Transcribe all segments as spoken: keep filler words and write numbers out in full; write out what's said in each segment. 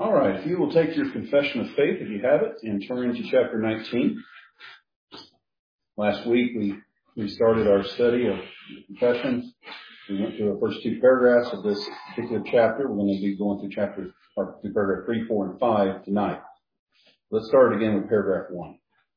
All right, if you will take your confession of faith, if you have it, and turn to chapter nineteen. Last week we, we started our study of confession. We went through the first two paragraphs of this particular chapter. We're going to be going through chapter, or through paragraph three, four, and five tonight. Let's start again with paragraph one.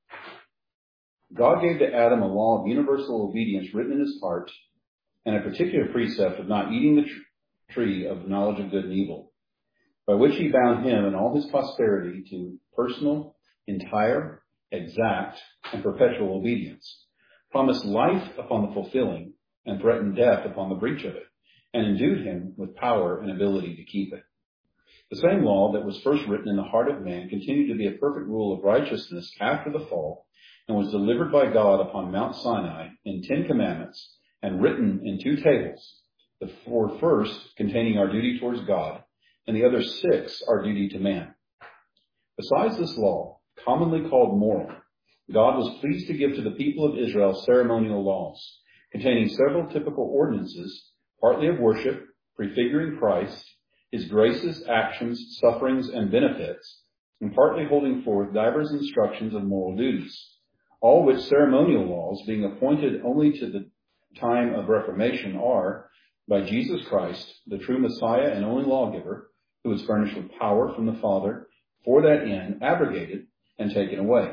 God gave to Adam a law of universal obedience written in his heart, and a particular precept of not eating the tr- tree of the knowledge of good and evil, by which he bound him and all his posterity to personal, entire, exact, and perpetual obedience, promised life upon the fulfilling, and threatened death upon the breach of it, and endued him with power and ability to keep it. The same law that was first written in the heart of man continued to be a perfect rule of righteousness after the fall, and was delivered by God upon Mount Sinai in Ten Commandments, and written in two tables, the four first containing our duty towards God, and the other six our duty to man. Besides this law, commonly called moral, God was pleased to give to the people of Israel ceremonial laws, containing several typical ordinances, partly of worship, prefiguring Christ, his graces, actions, sufferings, and benefits, and partly holding forth divers instructions of moral duties, all which ceremonial laws, being appointed only to the time of Reformation, are, by Jesus Christ, the true Messiah and only lawgiver, who is furnished with power from the Father, for that end, abrogated and taken away.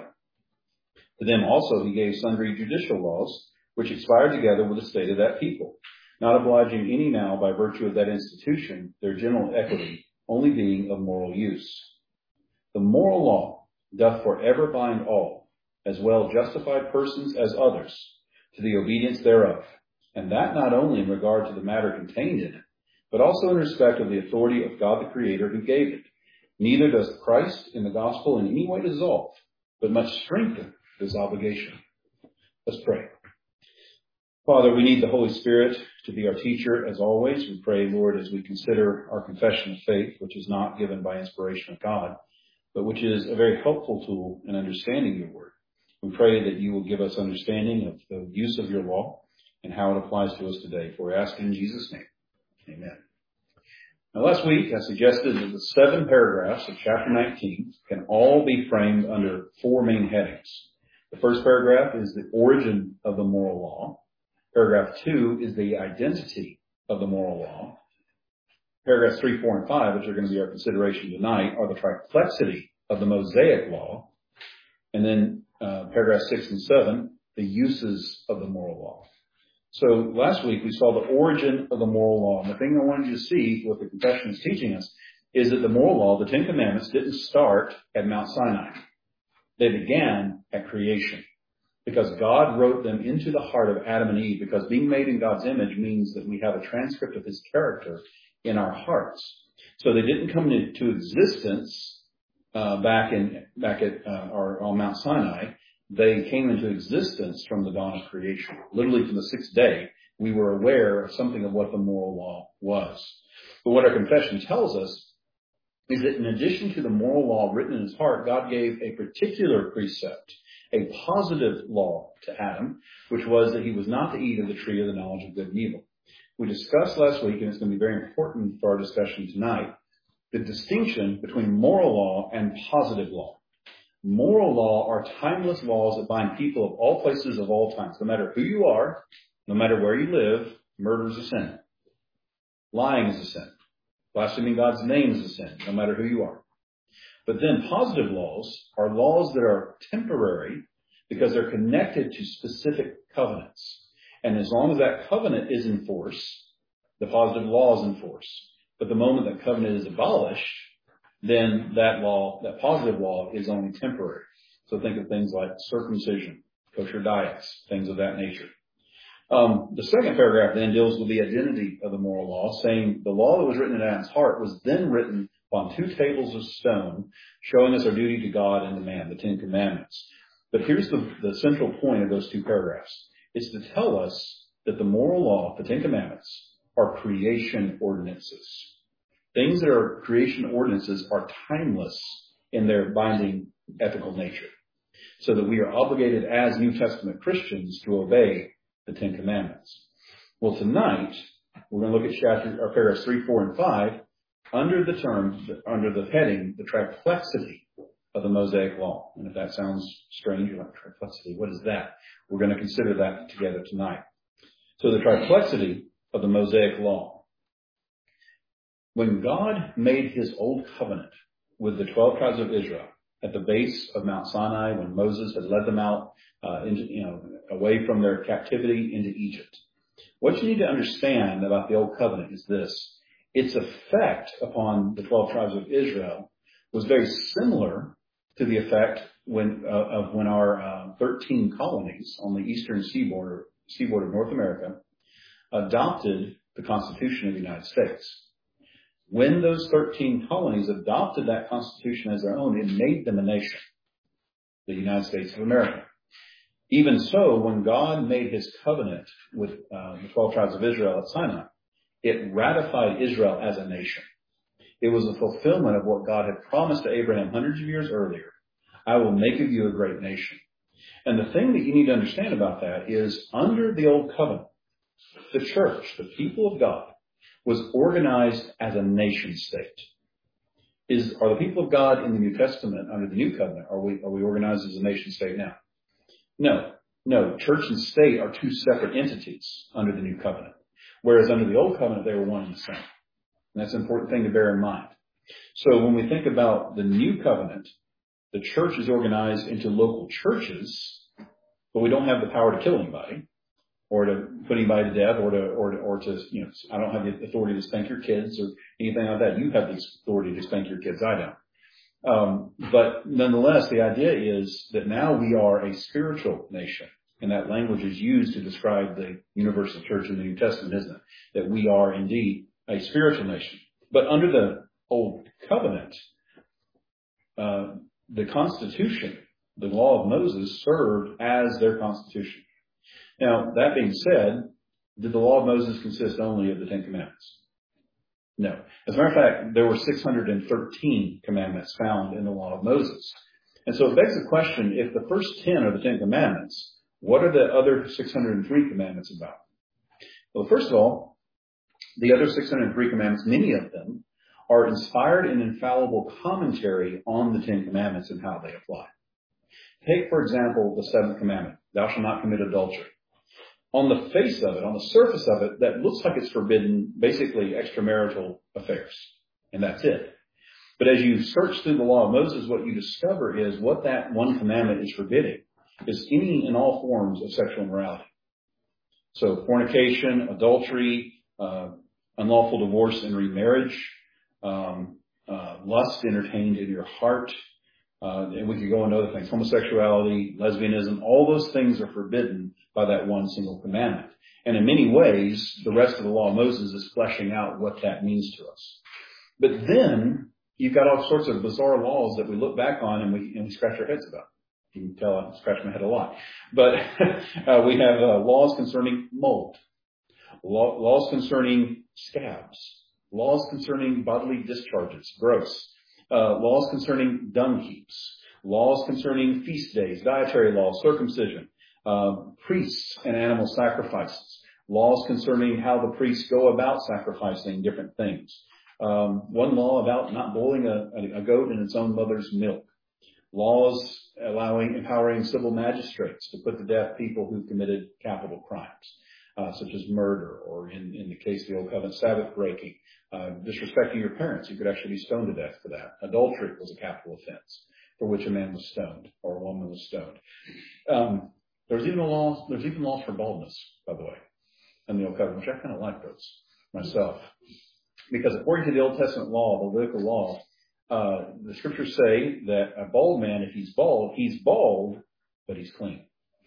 To them also he gave sundry judicial laws, which expired together with the state of that people, not obliging any now by virtue of that institution, their general equity, only being of moral use. The moral law doth forever bind all, as well justified persons as others, to the obedience thereof, and that not only in regard to the matter contained in it, but also in respect of the authority of God the Creator who gave it. Neither does Christ in the gospel in any way dissolve, but much strengthen this obligation. Let's pray. Father, we need the Holy Spirit to be our teacher as always. We pray, Lord, as we consider our confession of faith, which is not given by inspiration of God, but which is a very helpful tool in understanding your word. We pray that you will give us understanding of the use of your law and how it applies to us today. For we ask in Jesus' name. Amen. Now, last week I suggested that the seven paragraphs of chapter nineteen can all be framed under four main headings. The first paragraph is the origin of the moral law. Paragraph two is the identity of the moral law. Paragraphs three, four, and five, which are going to be our consideration tonight, are the triflexity of the Mosaic law. And then uh, paragraphs six and seven, the uses of the moral law. So last week we saw the origin of the moral law. And the thing I wanted you to see, what the confession is teaching us, is that the moral law, the Ten Commandments, didn't start at Mount Sinai. They began at creation, because God wrote them into the heart of Adam and Eve, because being made in God's image means that we have a transcript of his character in our hearts. So they didn't come into existence uh, back in back at uh, or on Mount Sinai. They came into existence from the dawn of creation. Literally from the sixth day, we were aware of something of what the moral law was. But what our confession tells us is that in addition to the moral law written in his heart, God gave a particular precept, a positive law to Adam, which was that he was not to eat of the tree of the knowledge of good and evil. We discussed last week, and it's going to be very important for our discussion tonight, the distinction between moral law and positive law. Moral law are timeless laws that bind people of all places of all times. No matter who you are, no matter where you live, murder is a sin. Lying is a sin. Blaspheming God's name is a sin, no matter who you are. But then positive laws are laws that are temporary because they're connected to specific covenants. And as long as that covenant is in force, the positive law is in force. But the moment that covenant is abolished, then that law, that positive law, is only temporary. So think of things like circumcision, kosher diets, things of that nature. Um, the second paragraph then deals with the identity of the moral law, saying the law that was written in Adam's heart was then written on two tables of stone, showing us our duty to God and to man, the Ten Commandments. But here's the, the central point of those two paragraphs. It's to tell us that the moral law, the Ten Commandments, are creation ordinances. Things that are creation ordinances are timeless in their binding ethical nature, so that we are obligated as New Testament Christians to obey the Ten Commandments. Well, tonight, we're going to look at chapter, or paragraphs three, four, and five, under the term, under the heading, the triflexity of the Mosaic Law. And if that sounds strange, you're like, triflexity, what is that? We're going to consider that together tonight. So the triflexity of the Mosaic Law. When God made his old covenant with the twelve tribes of Israel at the base of Mount Sinai, when Moses had led them out, uh, into, you know, away from their captivity into Egypt, what you need to understand about the old covenant is this. Its effect upon the twelve tribes of Israel was very similar to the effect when, uh, of when our uh, thirteen colonies on the eastern seaboard, seaboard of North America adopted the Constitution of the United States. When those thirteen colonies adopted that Constitution as their own, it made them a nation, the United States of America. Even so, when God made his covenant with uh, the twelve tribes of Israel at Sinai, it ratified Israel as a nation. It was a fulfillment of what God had promised to Abraham hundreds of years earlier. I will make of you a great nation. And the thing that you need to understand about that is under the old covenant, the church, the people of God, was organized as a nation state. Is, are the people of God in the New Testament under the new covenant, are we, are we organized as a nation state now? No, no. Church and state are two separate entities under the new covenant. Whereas under the old covenant, they were one and the same. And that's an important thing to bear in mind. So when we think about the new covenant, the church is organized into local churches, but we don't have the power to kill anybody or to put anybody to death or to, or to, or to, you know, I don't have the authority to spank your kids or anything like that. You have the authority to spank your kids. I don't. Um, but nonetheless, the idea is that now we are a spiritual nation. And that language is used to describe the universal church in the New Testament, isn't it? That we are indeed a spiritual nation. But under the old covenant, uh, the Constitution, the law of Moses, served as their Constitution. Now, that being said, did the law of Moses consist only of the Ten Commandments? No. As a matter of fact, there were six hundred thirteen commandments found in the law of Moses. And so it begs the question, if the first ten are the Ten Commandments, what are the other six hundred three commandments about? Well, first of all, the other six hundred three commandments, many of them, are inspired and infallible commentary on the Ten Commandments and how they apply. Take, for example, the seventh commandment, thou shalt not commit adultery. On the face of it, on the surface of it, that looks like it's forbidden basically extramarital affairs. And that's it. But as you search through the law of Moses, what you discover is what that one commandment is forbidding is any and all forms of sexual immorality. So fornication, adultery, uh, unlawful divorce and remarriage, um, uh, lust entertained in your heart, uh, and we could go into other things, homosexuality, lesbianism, all those things are forbidden by that one single commandment. And in many ways, the rest of the law of Moses is fleshing out what that means to us. But then you've got all sorts of bizarre laws that we look back on and we, and we scratch our heads about. You can tell I scratch my head a lot. But uh, we have uh, laws concerning mold, law, laws concerning scabs, laws concerning bodily discharges, gross, uh, laws concerning dung heaps, laws concerning feast days, dietary laws, circumcision, uh, priests and animal sacrifices, laws concerning how the priests go about sacrificing different things. Um, one law about not boiling a, a goat in its own mother's milk. Laws allowing, empowering civil magistrates to put to death people who committed capital crimes, uh, such as murder, or in, in the case of the Old Covenant, Sabbath breaking, uh, disrespecting your parents. You could actually be stoned to death for that. Adultery was a capital offense for which a man was stoned or a woman was stoned. Um, there's even a law, there's even laws for baldness, by the way, in the Old Covenant, which I kind of like those myself. Because according to the Old Testament law, the Levitical law, uh, the scriptures say that a bald man, if he's bald, he's bald, but he's clean.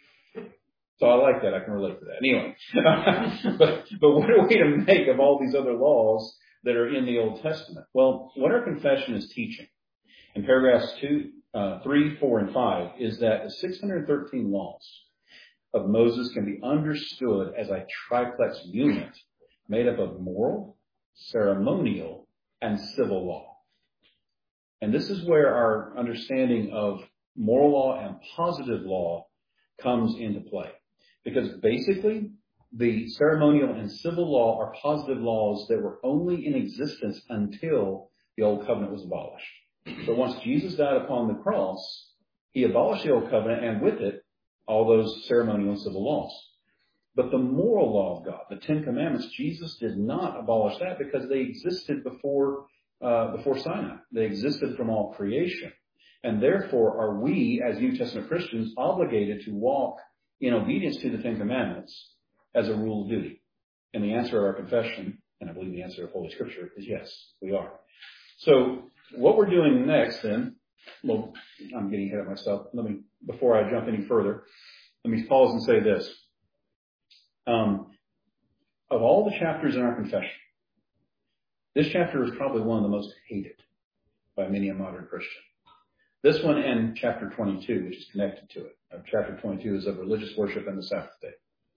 So I like that. I can relate to that. Anyway, but, but what are we to make of all these other laws that are in the Old Testament? Well, what our confession is teaching in paragraphs two, uh, three, four, and five is that the six hundred thirteen laws of Moses can be understood as a triplex unit made up of moral, ceremonial, and civil law. And this is where our understanding of moral law and positive law comes into play. Because basically, the ceremonial and civil law are positive laws that were only in existence until the old covenant was abolished. But once Jesus died upon the cross, he abolished the old covenant and with it all those ceremonial and civil laws. But the moral law of God, the Ten Commandments, Jesus did not abolish that because they existed before uh, before Sinai. They existed from all creation. And therefore are we, as New Testament Christians, obligated to walk in obedience to the Ten Commandments as a rule of duty? And the answer of our confession, and I believe the answer of Holy Scripture, is yes, we are. So what we're doing next then, well, I'm getting ahead of myself. Let me, before I jump any further, let me pause and say this. Um, of all the chapters in our confession, this chapter is probably one of the most hated by many a modern Christian. This one and chapter twenty-two, which is connected to it. Uh, chapter twenty-two is of religious worship and the Sabbath day.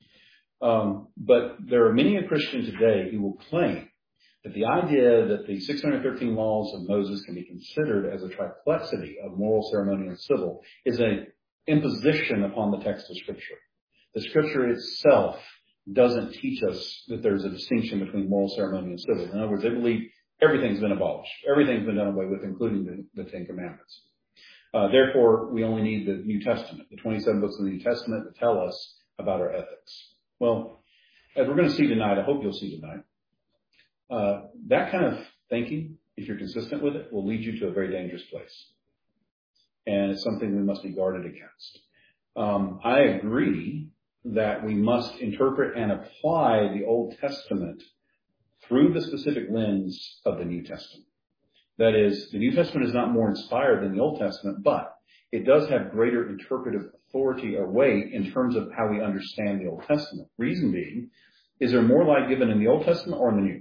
Um, but there are many a Christian today who will claim that the idea that the six hundred thirteen laws of Moses can be considered as a triplex of moral, ceremonial, and civil is an imposition upon the text of Scripture. The Scripture itself doesn't teach us that there's a distinction between moral, ceremonial, and civil. In other words, they believe everything's been abolished. Everything's been done away with, including the, the Ten Commandments. Uh, therefore, we only need the New Testament, the twenty-seven books of the New Testament that tell us about our ethics. Well, as we're going to see tonight, I hope you'll see tonight, uh, that kind of thinking, if you're consistent with it, will lead you to a very dangerous place. And it's something we must be guarded against. Um, I agree that we must interpret and apply the Old Testament through the specific lens of the New Testament. That is, the New Testament is not more inspired than the Old Testament, but it does have greater interpretive authority or weight in terms of how we understand the Old Testament. Reason being, is there more light given in the Old Testament or in the New?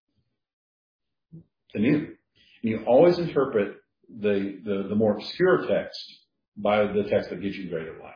The New. And you always interpret the, the, the more obscure text by the text that gives you greater light.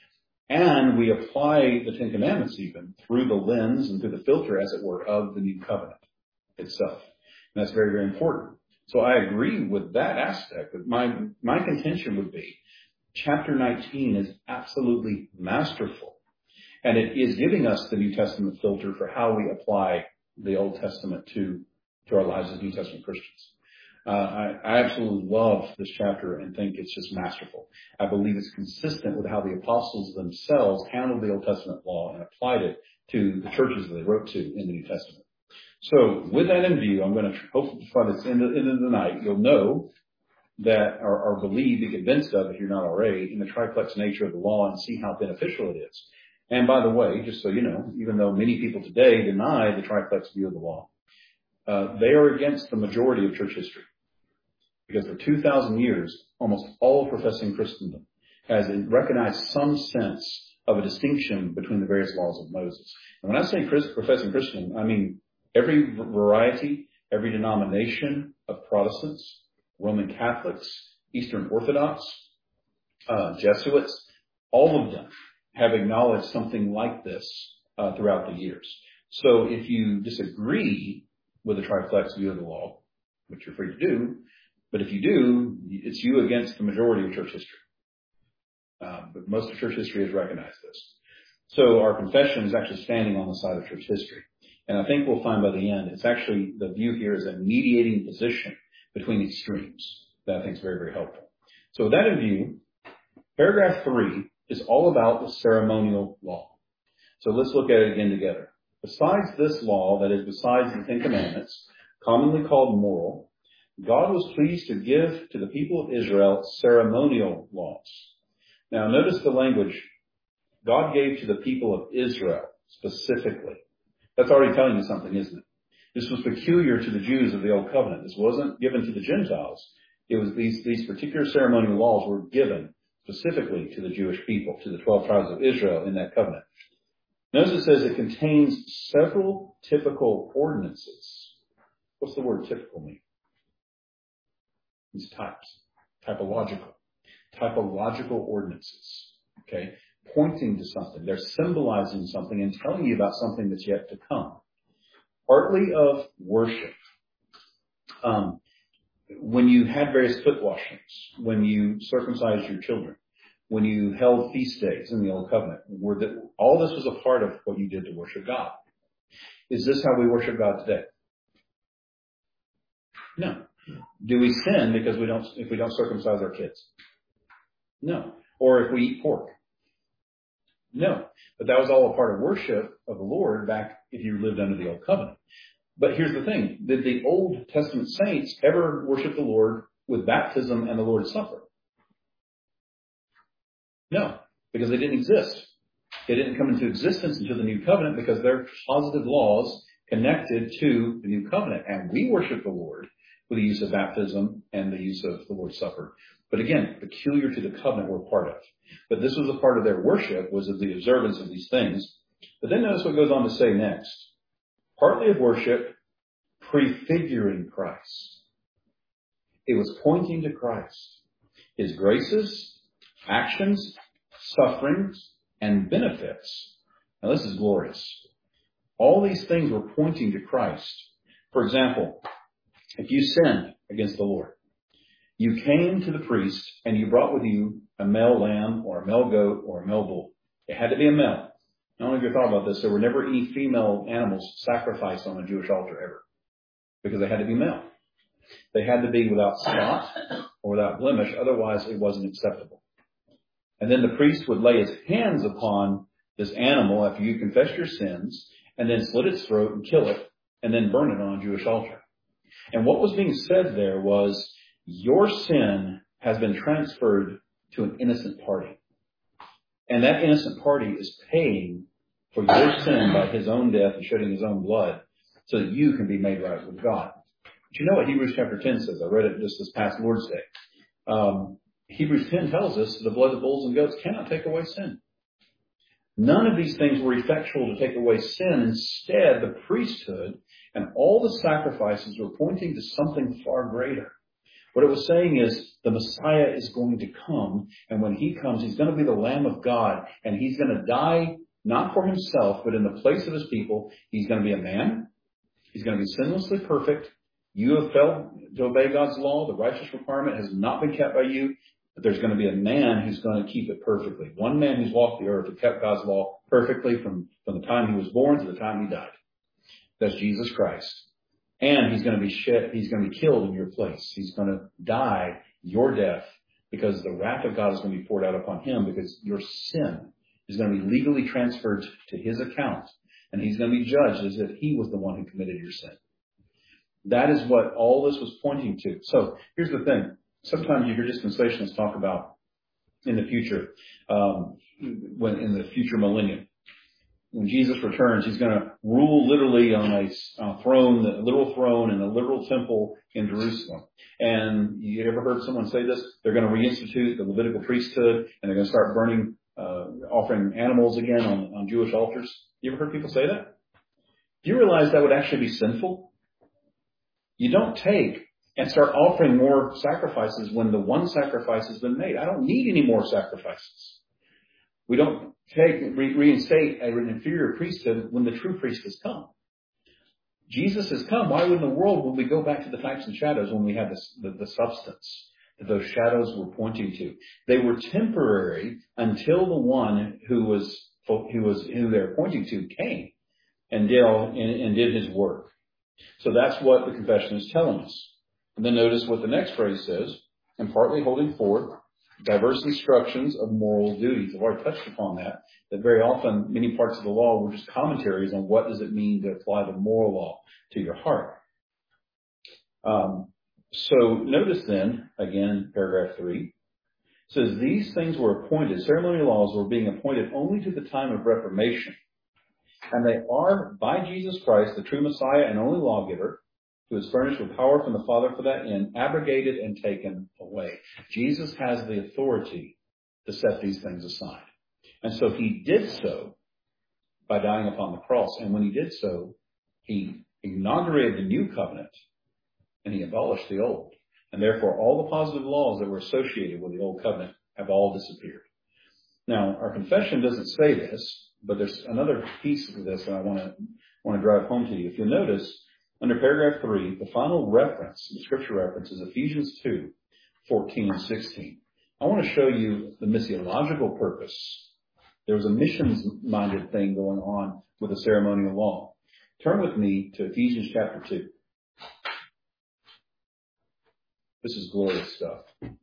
And we apply the Ten Commandments even through the lens and through the filter, as it were, of the New Covenant itself. And that's very, very important. So I agree with that aspect. But my, my contention would be chapter nineteen is absolutely masterful. And it is giving us the New Testament filter for how we apply the Old Testament to, to our lives as New Testament Christians. Uh, I, I absolutely love this chapter and think it's just masterful. I believe it's consistent with how the apostles themselves handled the Old Testament law and applied it to the churches that they wrote to in the New Testament. So with that in view, I'm going to hopefully by the end of, end of the night, you'll know that, or, or believe, be convinced of, if you're not already, in the triplex nature of the law and see how beneficial it is. And by the way, just so you know, even though many people today deny the triplex view of the law, uh, they are against the majority of church history. Because for two thousand years, almost all professing Christendom has recognized some sense of a distinction between the various laws of Moses. And when I say professing Christian, I mean every variety, every denomination of Protestants, Roman Catholics, Eastern Orthodox, uh, Jesuits, all of them have acknowledged something like this uh, throughout the years. So if you disagree with the triplex view of the law, which you're free to do, but if you do, it's you against the majority of church history. Uh, but most of church history has recognized this. So our confession is actually standing on the side of church history. And I think we'll find by the end, it's actually, the view here is a mediating position between extremes that I think is very, very helpful. So with that in view, paragraph three is all about the ceremonial law. So let's look at it again together. Besides this law, that is besides the Ten Commandments, commonly called moral, God was pleased to give to the people of Israel ceremonial laws. Now notice the language. God gave to the people of Israel specifically. That's already telling you something, isn't it? This was peculiar to the Jews of the Old Covenant. This wasn't given to the Gentiles. It was these, these particular ceremonial laws were given specifically to the Jewish people, to the twelve tribes of Israel in that covenant. Notice it says it contains several typical ordinances. What's the word typical mean? These types, typological, typological ordinances, okay, pointing to something. They're symbolizing something and telling you about something that's yet to come. Partly of worship. Um, when you had various foot washings, when you circumcised your children, when you held feast days in the Old Covenant, were that all this was a part of what you did to worship God. Is this how we worship God today? No. Do we sin because we don't, if we don't circumcise our kids? No. Or if we eat pork? No. But that was all a part of worship of the Lord back if you lived under the Old Covenant. But here's the thing. Did the Old Testament saints ever worship the Lord with baptism and the Lord's Supper? No, because they didn't exist. They didn't come into existence until the New Covenant because they're positive laws connected to the New Covenant. And we worship the Lord with the use of baptism and the use of the Lord's Supper. But again, peculiar to the covenant we're part of. But this was a part of their worship, was of the observance of these things. But then notice what goes on to say next. Partly of worship, prefiguring Christ. It was pointing to Christ. His graces, actions, sufferings, and benefits. Now this is glorious. All these things were pointing to Christ. For example, if you sinned against the Lord, you came to the priest and you brought with you a male lamb or a male goat or a male bull. It had to be a male. I don't know if you thought about this. There were never any female animals sacrificed on a Jewish altar ever because they had to be male. They had to be without spot or without blemish. Otherwise, it wasn't acceptable. And then the priest would lay his hands upon this animal after you confessed your sins and then slit its throat and kill it and then burn it on a Jewish altar. And what was being said there was, your sin has been transferred to an innocent party. And that innocent party is paying for your sin by his own death and shedding his own blood so that you can be made right with God. But you know what Hebrews chapter ten says? I read it just this past Lord's Day. Um, Hebrews ten tells us the blood of bulls and goats cannot take away sin. None of these things were effectual to take away sin. Instead, the priesthood and all the sacrifices were pointing to something far greater. What it was saying is the Messiah is going to come, and when he comes, he's going to be the Lamb of God, and he's going to die not for himself, but in the place of his people. He's going to be a man. He's going to be sinlessly perfect. You have failed to obey God's law. The righteous requirement has not been kept by you. But there's going to be a man who's going to keep it perfectly. One man who's walked the earth who kept God's law perfectly from, from the time he was born to the time he died. That's Jesus Christ. And he's going to be shed, he's going to be killed in your place. He's going to die your death because the wrath of God is going to be poured out upon him because your sin is going to be legally transferred to his account. And he's going to be judged as if he was the one who committed your sin. That is what all this was pointing to. So here's the thing. Sometimes you hear dispensationalists talk about in the future, um, when in the future millennium. When Jesus returns, he's going to rule literally on a, a throne, a literal throne in a literal temple in Jerusalem. And you ever heard someone say this? They're going to reinstitute the Levitical priesthood and they're going to start burning, uh, offering animals again on, on Jewish altars. You ever heard people say that? Do you realize that would actually be sinful? You don't take and start offering more sacrifices when the one sacrifice has been made. I don't need any more sacrifices. We don't take, re- reinstate an inferior priesthood when the true priest has come. Jesus has come. Why in the world would we go back to the types and shadows when we have this, the, the substance that those shadows were pointing to? They were temporary until the one who was who was who they're pointing to came and did and, and did his work. So that's what the confession is telling us. And then notice what the next phrase says, and partly holding forth diverse instructions of moral duties. I've already touched upon that, that very often many parts of the law were just commentaries on what does it mean to apply the moral law to your heart. Um, so notice then, again, paragraph three, it says these things were appointed, ceremonial laws were being appointed only to the time of Reformation. And they are, by Jesus Christ, the true Messiah and only lawgiver, who is furnished with power from the Father for that end, abrogated and taken away. Jesus has the authority to set these things aside. And so he did so by dying upon the cross. And when he did so, he inaugurated the new covenant and he abolished the old. And therefore, all the positive laws that were associated with the old covenant have all disappeared. Now, our confession doesn't say this, but there's another piece of this that I want to want to drive home to you. If you'll notice, under paragraph three, the final reference, the scripture reference, is Ephesians two, fourteen and sixteen. I want to show you the missiological purpose. There was a missions-minded thing going on with the ceremonial law. Turn with me to Ephesians chapter two. This is glorious stuff.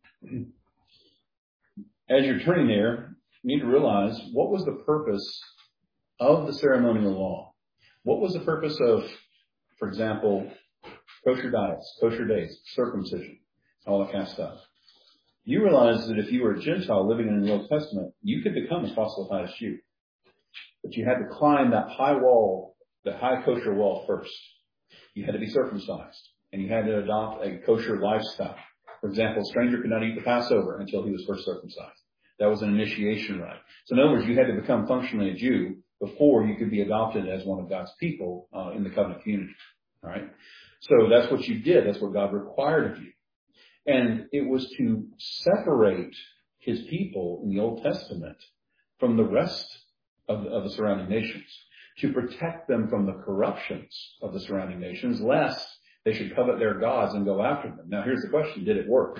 As you're turning there, you need to realize, what was the purpose of the ceremonial law? What was the purpose of, for example, kosher diets, kosher days, circumcision, all that kind of stuff? You realize that if you were a Gentile living in the Old Testament, you could become a proselytized Jew. But you had to climb that high wall, the high kosher wall first. You had to be circumcised, and you had to adopt a kosher lifestyle. For example, a stranger could not eat the Passover until he was first circumcised. That was an initiation rite. So in other words, you had to become functionally a Jew before you could be adopted as one of God's people uh, in the covenant community. All right. So that's what you did. That's what God required of you. And it was to separate his people in the Old Testament from the rest of the, of the surrounding nations, to protect them from the corruptions of the surrounding nations, lest they should covet their gods and go after them. Now, here's the question. Did it work?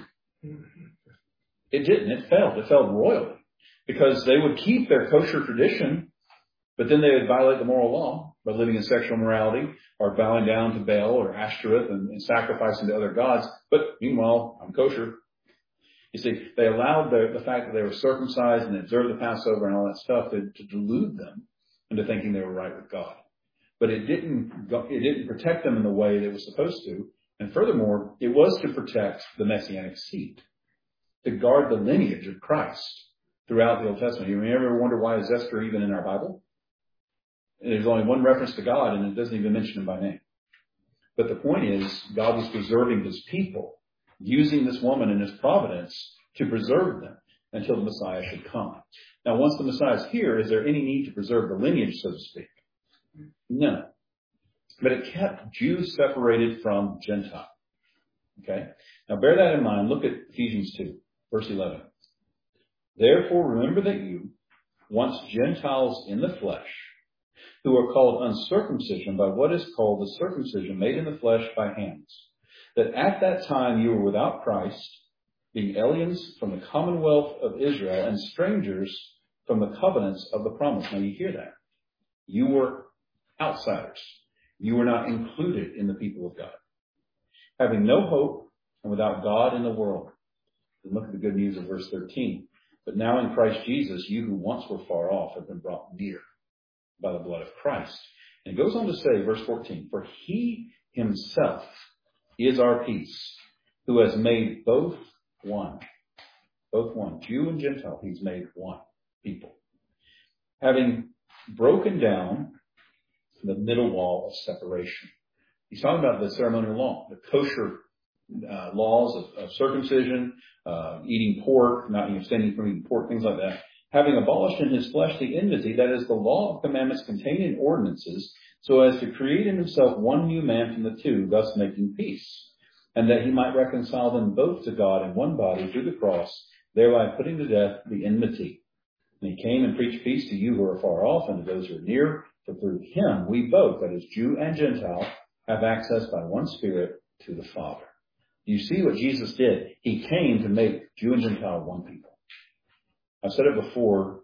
It didn't. It failed. It failed royally, because they would keep their kosher tradition, but then they would violate the moral law by living in sexual immorality or bowing down to Baal or Ashtoreth and, and sacrificing to other gods. But meanwhile, I'm kosher. You see, they allowed the, the fact that they were circumcised and observed the Passover and all that stuff to, to delude them into thinking they were right with God. But it didn't go, it didn't protect them in the way that it was supposed to. And furthermore, it was to protect the Messianic seed, to guard the lineage of Christ throughout the Old Testament. You ever wonder why is Esther even in our Bible? There's only one reference to God, and it doesn't even mention him by name. But the point is, God was preserving his people, using this woman in his providence to preserve them until the Messiah should come. Now, once the Messiah is here, is there any need to preserve the lineage, so to speak? No. But it kept Jews separated from Gentile. Okay? Now, bear that in mind. Look at Ephesians two, verse eleven. Therefore, remember that you, once Gentiles in the flesh, who are called uncircumcision by what is called the circumcision made in the flesh by hands, that at that time you were without Christ, being aliens from the commonwealth of Israel and strangers from the covenants of the promise. Now you hear that. You were outsiders. You were not included in the people of God. Having no hope and without God in the world. And look at the good news of verse thirteen. But now in Christ Jesus, you who once were far off have been brought near by the blood of Christ. And it goes on to say, verse fourteen, for he himself is our peace, who has made both one. Both one. Jew and Gentile, he's made one people. Having broken down the middle wall of separation. He's talking about the ceremonial law, the kosher uh, laws of, of circumcision, uh, eating pork, not abstaining from eating pork, things like that. Having abolished in his flesh the enmity, that is the law of commandments contained in ordinances, so as to create in himself one new man from the two, thus making peace, and that he might reconcile them both to God in one body through the cross, thereby putting to death the enmity. And he came and preached peace to you who are far off and to those who are near, for through him we both, that is Jew and Gentile, have access by one Spirit to the Father. You see what Jesus did. He came to make Jew and Gentile one people. I've said it before.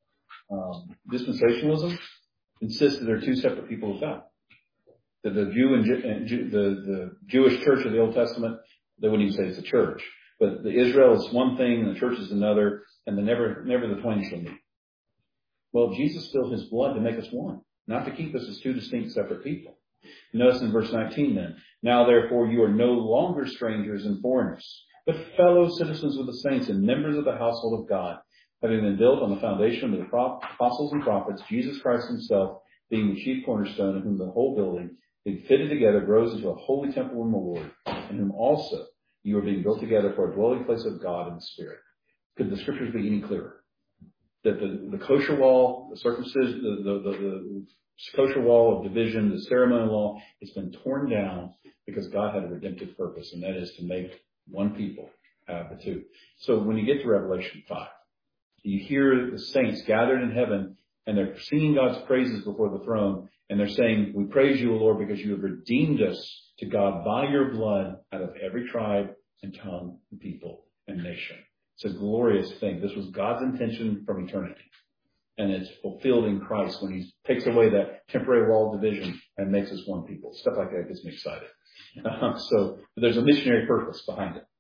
Um, dispensationalism insists that they're two separate people of God. That the Jew and, and Jew, the, the Jewish church of the Old Testament, they wouldn't even say it's a church. But the Israel is one thing and the church is another, and the never, never the twain shall meet. Well, Jesus spilled his blood to make us one, not to keep us as two distinct separate people. Notice in verse nineteen then, now therefore you are no longer strangers and foreigners, but fellow citizens with the saints and members of the household of God, having been built on the foundation of the apostles and prophets, Jesus Christ himself being the chief cornerstone, in whom the whole building, being fitted together, grows into a holy temple in the Lord, in whom also you are being built together for a dwelling place of God in the Spirit. Could the scriptures be any clearer? That the, the kosher wall, the circumcision, the, the, the, the kosher wall of division, the ceremonial law, it's been torn down because God had a redemptive purpose, and that is to make one people out of the two. So when you get to Revelation five, you hear the saints gathered in heaven, and they're singing God's praises before the throne, and they're saying, we praise you, O Lord, because you have redeemed us to God by your blood out of every tribe and tongue and people and nation. It's a glorious thing. This was God's intention from eternity. And it's fulfilled in Christ when he takes away that temporary wall of division and makes us one people. Stuff like that gets me excited. Uh, so there's a missionary purpose behind it.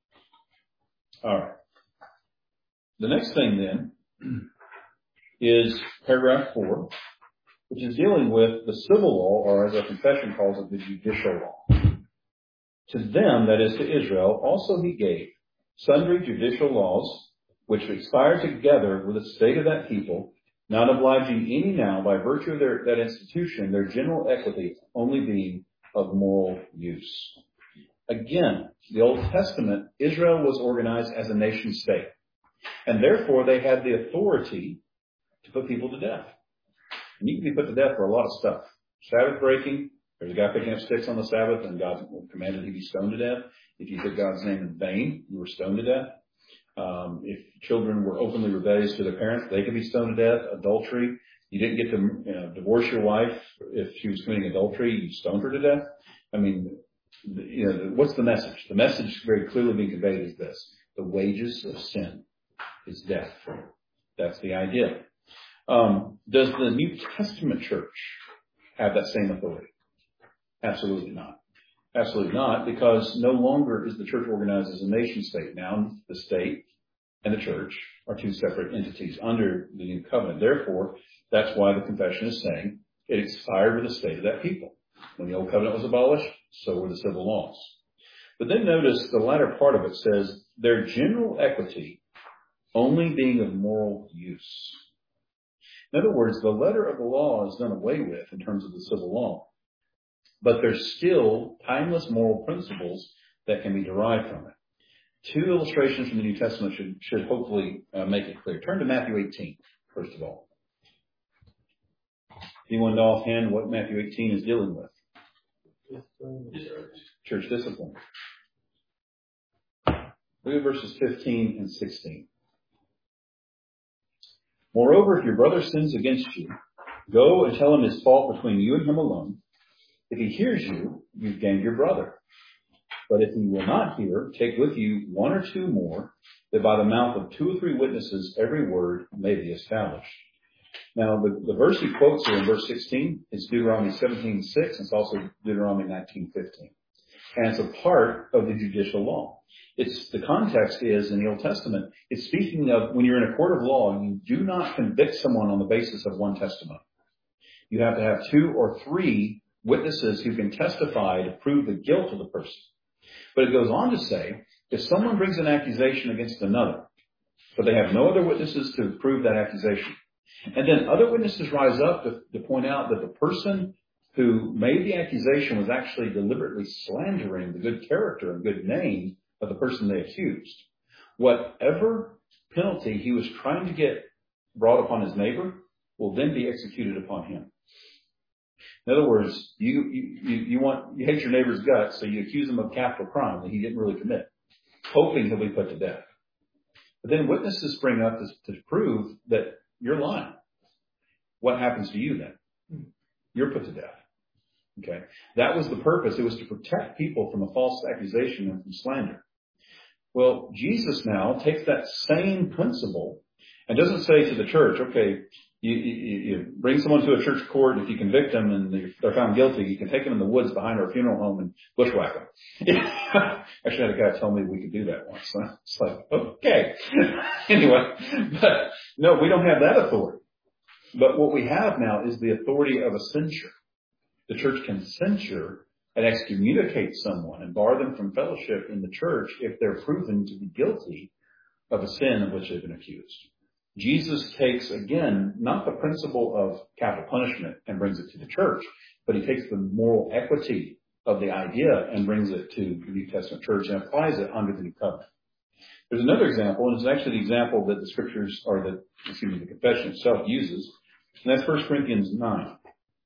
All right. The next thing then is paragraph four, which is dealing with the civil law, or as our confession calls it, the judicial law. To them, that is to Israel, also he gave sundry judicial laws, which expired together with the state of that people, not obliging any now by virtue of their, that institution, their general equity only being of moral use. Again, the Old Testament, Israel was organized as a nation state. And therefore, they had the authority to put people to death. And you can be put to death for a lot of stuff. Sabbath breaking. There's a guy picking up sticks on the Sabbath, and God commanded he be stoned to death. If you took God's name in vain, you were stoned to death. Um, if children were openly rebellious to their parents, they could be stoned to death. Adultery. You didn't get to you know, divorce your wife if she was committing adultery. You stoned her to death. I mean, you know, what's the message? The message very clearly being conveyed is this. The wages of sin is death. That's the idea. Um, does the New Testament church have that same authority? Absolutely not. Absolutely not, because no longer is the church organized as a nation state. Now the state and the church are two separate entities under the new covenant. Therefore, that's why the confession is saying it expired with the state of that people. When the old covenant was abolished, so were the civil laws. But then notice the latter part of it says their general equity only being of moral use. In other words, the letter of the law is done away with in terms of the civil law. But there's still timeless moral principles that can be derived from it. Two illustrations from the New Testament should, should hopefully uh, make it clear. Turn to Matthew eighteen, first of all. Anyone know offhand what Matthew eighteen is dealing with? Church discipline. Look at verses fifteen and sixteen. Moreover, if your brother sins against you, go and tell him his fault between you and him alone. If he hears you, you've gained your brother. But if he will not hear, take with you one or two more, that by the mouth of two or three witnesses every word may be established. Now, the, the verse he quotes here in verse sixteen is Deuteronomy seventeen six, and it's also Deuteronomy nineteen fifteen. And it's a part of the judicial law. It's, the context is, in the Old Testament, it's speaking of when you're in a court of law, you do not convict someone on the basis of one testimony. You have to have two or three witnesses who can testify to prove the guilt of the person. But it goes on to say, if someone brings an accusation against another, but they have no other witnesses to prove that accusation, and then other witnesses rise up to, to point out that the person who made the accusation was actually deliberately slandering the good character and good name of the person they accused, whatever penalty he was trying to get brought upon his neighbor will then be executed upon him. In other words, you, you, you want, you hate your neighbor's guts, so you accuse him of capital crime that he didn't really commit, hoping he'll be put to death. But then witnesses spring up to, to prove that you're lying. What happens to you then? You're put to death. Okay. That was the purpose. It was to protect people from a false accusation and from slander. Well, Jesus now takes that same principle and doesn't say to the church, okay, You, you, you bring someone to a church court, and if you convict them and they're found guilty, you can take them in the woods behind our funeral home and bushwhack them. Actually, I had a guy tell me we could do that once. So it's like, okay. Anyway, but no, we don't have that authority. But what we have now is the authority of a censure. The church can censure and excommunicate someone and bar them from fellowship in the church if they're proven to be guilty of a sin of which they've been accused. Jesus takes, again, not the principle of capital punishment and brings it to the church, but he takes the moral equity of the idea and brings it to the New Testament church and applies it under the New Covenant. There's another example, and it's actually the example that the scriptures, or the, excuse me, the confession itself uses, and that's First Corinthians nine.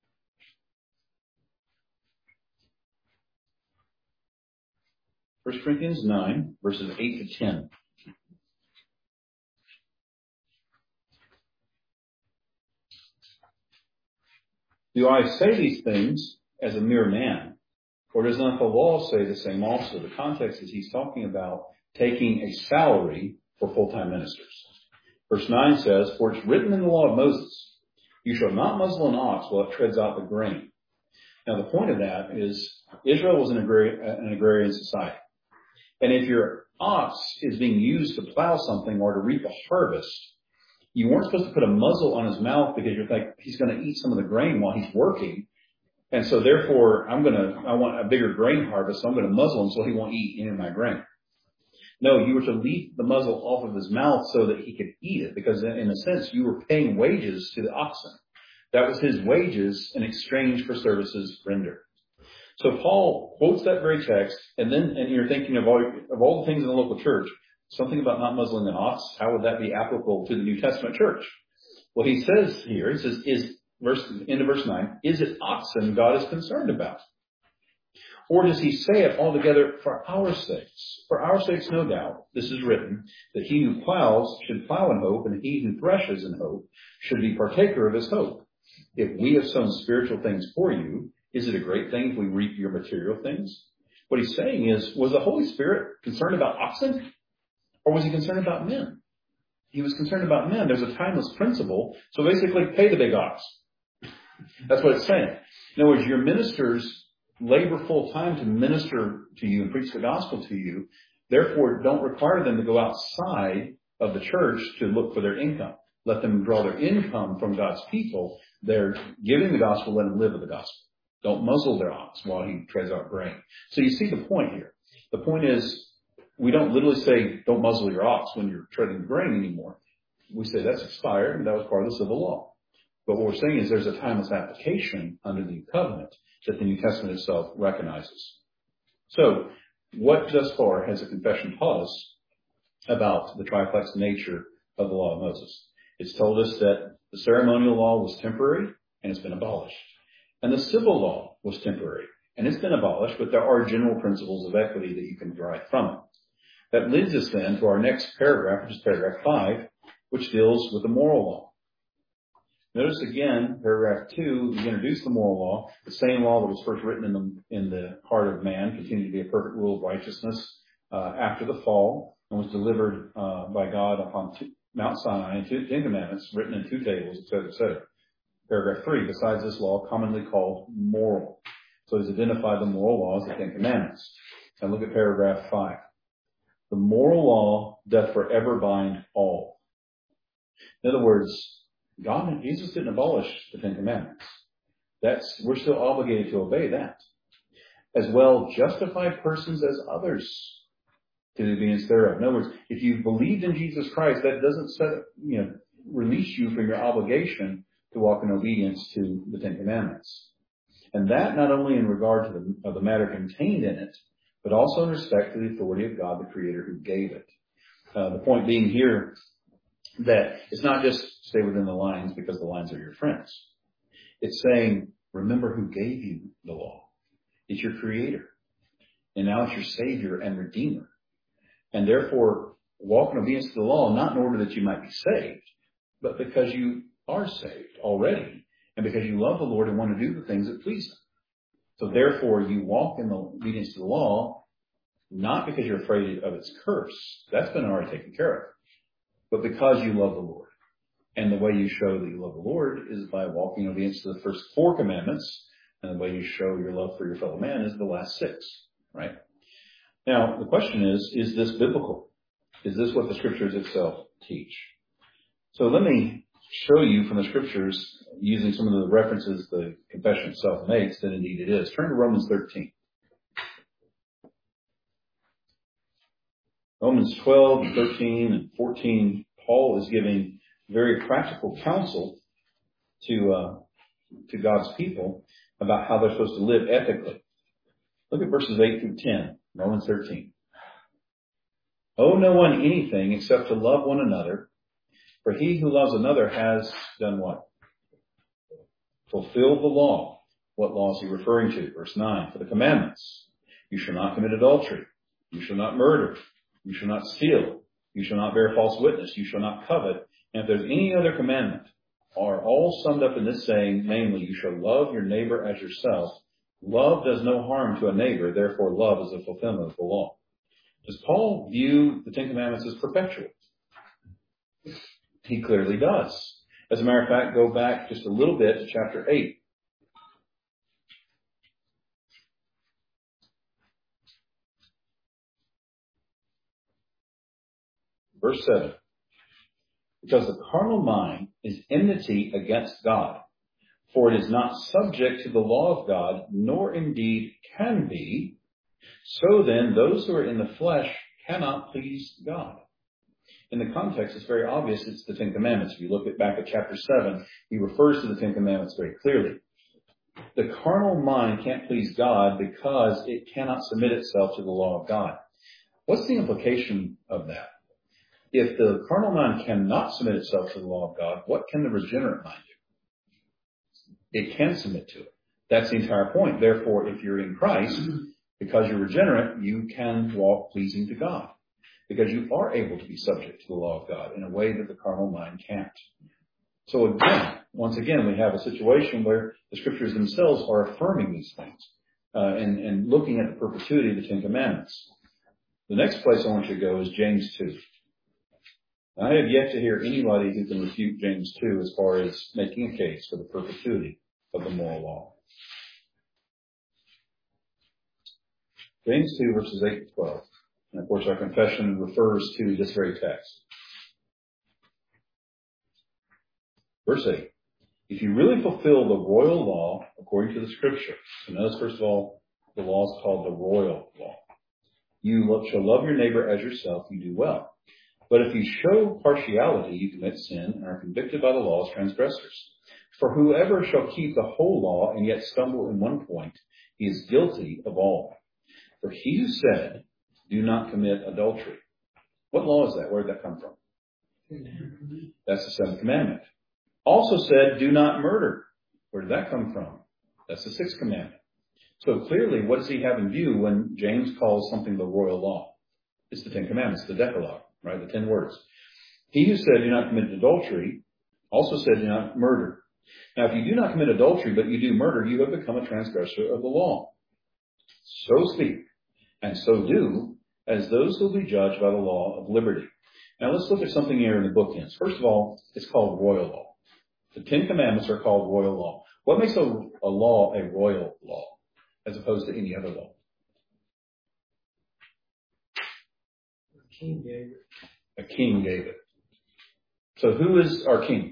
First Corinthians nine, verses eight to ten. Do I say these things as a mere man, or does not the law say the same also? The context is he's talking about taking a salary for full-time ministers. Verse nine says, for it's written in the law of Moses, you shall not muzzle an ox while it treads out the grain. Now, the point of that is Israel was an, agrari- an agrarian society. And if your ox is being used to plow something or to reap a harvest, you weren't supposed to put a muzzle on his mouth because you're like, he's going to eat some of the grain while he's working. And so therefore, I'm going to, I want a bigger grain harvest, so I'm going to muzzle him so he won't eat any of my grain. No, you were to leave the muzzle off of his mouth so that he could eat it, because in a sense, you were paying wages to the oxen. That was his wages in exchange for services rendered. So Paul quotes that very text, and then, and you're thinking of all, of all the things in the local church, something about not muzzling an ox, how would that be applicable to the New Testament church? Well, he says here, he says, is, verse, into verse nine, is it oxen God is concerned about? Or does he say it altogether for our sakes? For our sakes, no doubt, this is written, that he who plows should plow in hope, and he who threshes in hope should be partaker of his hope. If we have sown spiritual things for you, is it a great thing if we reap your material things? What he's saying is, was the Holy Spirit concerned about oxen? Or was he concerned about men? He was concerned about men. There's a timeless principle. So basically, pay the big ox. That's what it's saying. In other words, your ministers labor full time to minister to you and preach the gospel to you. Therefore, don't require them to go outside of the church to look for their income. Let them draw their income from God's people. They're giving the gospel, let them live with the gospel. Don't muzzle their ox while he treads out grain. So you see the point here. The point is, we don't literally say, don't muzzle your ox when you're treading grain anymore. We say that's expired, and that was part of the civil law. But what we're saying is there's a timeless application under the new covenant that the New Testament itself recognizes. So, what thus far has the confession taught us about the triplex nature of the law of Moses? It's told us that the ceremonial law was temporary, and it's been abolished. And the civil law was temporary, and it's been abolished, but there are general principles of equity that you can derive from it. That leads us then to our next paragraph, which is paragraph five, which deals with the moral law. Notice again, paragraph two, we introduced the moral law, the same law that was first written in the, in the heart of man, continued to be a perfect rule of righteousness uh, after the fall, and was delivered uh, by God upon two, Mount Sinai, two, Ten Commandments, written in two tables, et cetera, et cetera. Paragraph three, besides this law, commonly called moral. So he's identified the moral law as the Ten Commandments. Now look at paragraph five. The moral law doth forever bind all. In other words, God and Jesus didn't abolish the Ten Commandments. That's, we're still obligated to obey that. As well, justify persons as others to the obedience thereof. In other words, if you've believed in Jesus Christ, that doesn't set, you know, release you from your obligation to walk in obedience to the Ten Commandments. And that not only in regard to the, of the matter contained in it, but also in respect to the authority of God, the Creator who gave it. Uh, the point being here that it's not just stay within the lines because the lines are your friends. It's saying, remember who gave you the law. It's your Creator. And now it's your Savior and Redeemer. And therefore, walk in obedience to the law, not in order that you might be saved, but because you are saved already, and because you love the Lord and want to do the things that please Him. So therefore, you walk in the obedience to the law, not because you're afraid of its curse. That's been already taken care of. But because you love the Lord. And the way you show that you love the Lord is by walking in obedience to the first four commandments. And the way you show your love for your fellow man is the last six. Right? Now, the question is, is this biblical? Is this what the Scriptures itself teach? So let me show you from the Scriptures, using some of the references the confession itself makes, that indeed it is. Turn to Romans thirteen. Romans twelve, thirteen, and fourteen, Paul is giving very practical counsel to uh, to God's people about how they're supposed to live ethically. Look at verses eight through ten, Romans thirteen. Owe no one anything except to love one another, for he who loves another has done what? Fulfilled the law. What law is he referring to? Verse nine, for the commandments. You shall not commit adultery. You shall not murder. You shall not steal. You shall not bear false witness. You shall not covet. And if there's any other commandment, are all summed up in this saying, namely, you shall love your neighbor as yourself. Love does no harm to a neighbor. Therefore, love is the fulfillment of the law. Does Paul view the Ten Commandments as perpetual? He clearly does. As a matter of fact, go back just a little bit to chapter eight. Verse seven. Because the carnal mind is enmity against God, for it is not subject to the law of God, nor indeed can be. So then, those who are in the flesh cannot please God. In the context, it's very obvious it's the Ten Commandments. If you look at back at chapter seven, he refers to the Ten Commandments very clearly. The carnal mind can't please God because it cannot submit itself to the law of God. What's the implication of that? If the carnal mind cannot submit itself to the law of God, what can the regenerate mind do? It can submit to it. That's the entire point. Therefore, if you're in Christ, because you're regenerate, you can walk pleasing to God. Because you are able to be subject to the law of God in a way that the carnal mind can't. So again, once again, we have a situation where the scriptures themselves are affirming these things uh, and, and looking at the perpetuity of the Ten Commandments. The next place I want you to go is James two. I have yet to hear anybody who can refute James two as far as making a case for the perpetuity of the moral law. James two, verses eight to twelve. And of course, our confession refers to this very text. Verse eight. If you really fulfill the royal law according to the scripture, so notice first of all, the law is called the royal law. You shall love your neighbor as yourself, you do well. But if you show partiality, you commit sin and are convicted by the law as transgressors. For whoever shall keep the whole law and yet stumble in one point, he is guilty of all. For he who said, do not commit adultery. What law is that? Where did that come from? That's the seventh commandment. Also said, do not murder. Where did that come from? That's the sixth commandment. So clearly, what does he have in view when James calls something the royal law? It's the Ten Commandments, the Decalogue, right? The ten words. He who said, do not commit adultery, also said, do not murder. Now, if you do not commit adultery, but you do murder, you have become a transgressor of the law. So speak, and so do, as those who will be judged by the law of liberty. Now, let's look at something here in the bookends. First of all, it's called royal law. The Ten Commandments are called royal law. What makes a, a law a royal law as opposed to any other law? A king gave it. A king gave it. So who is our king?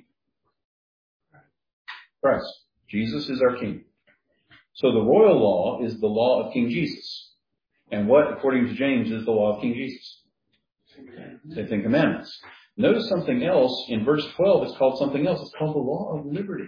Christ. Jesus is our king. So the royal law is the law of King Jesus. And what, according to James, is the law of King Jesus? The Ten Commandments. Notice something else. In verse twelve, it's called something else. It's called the law of liberty.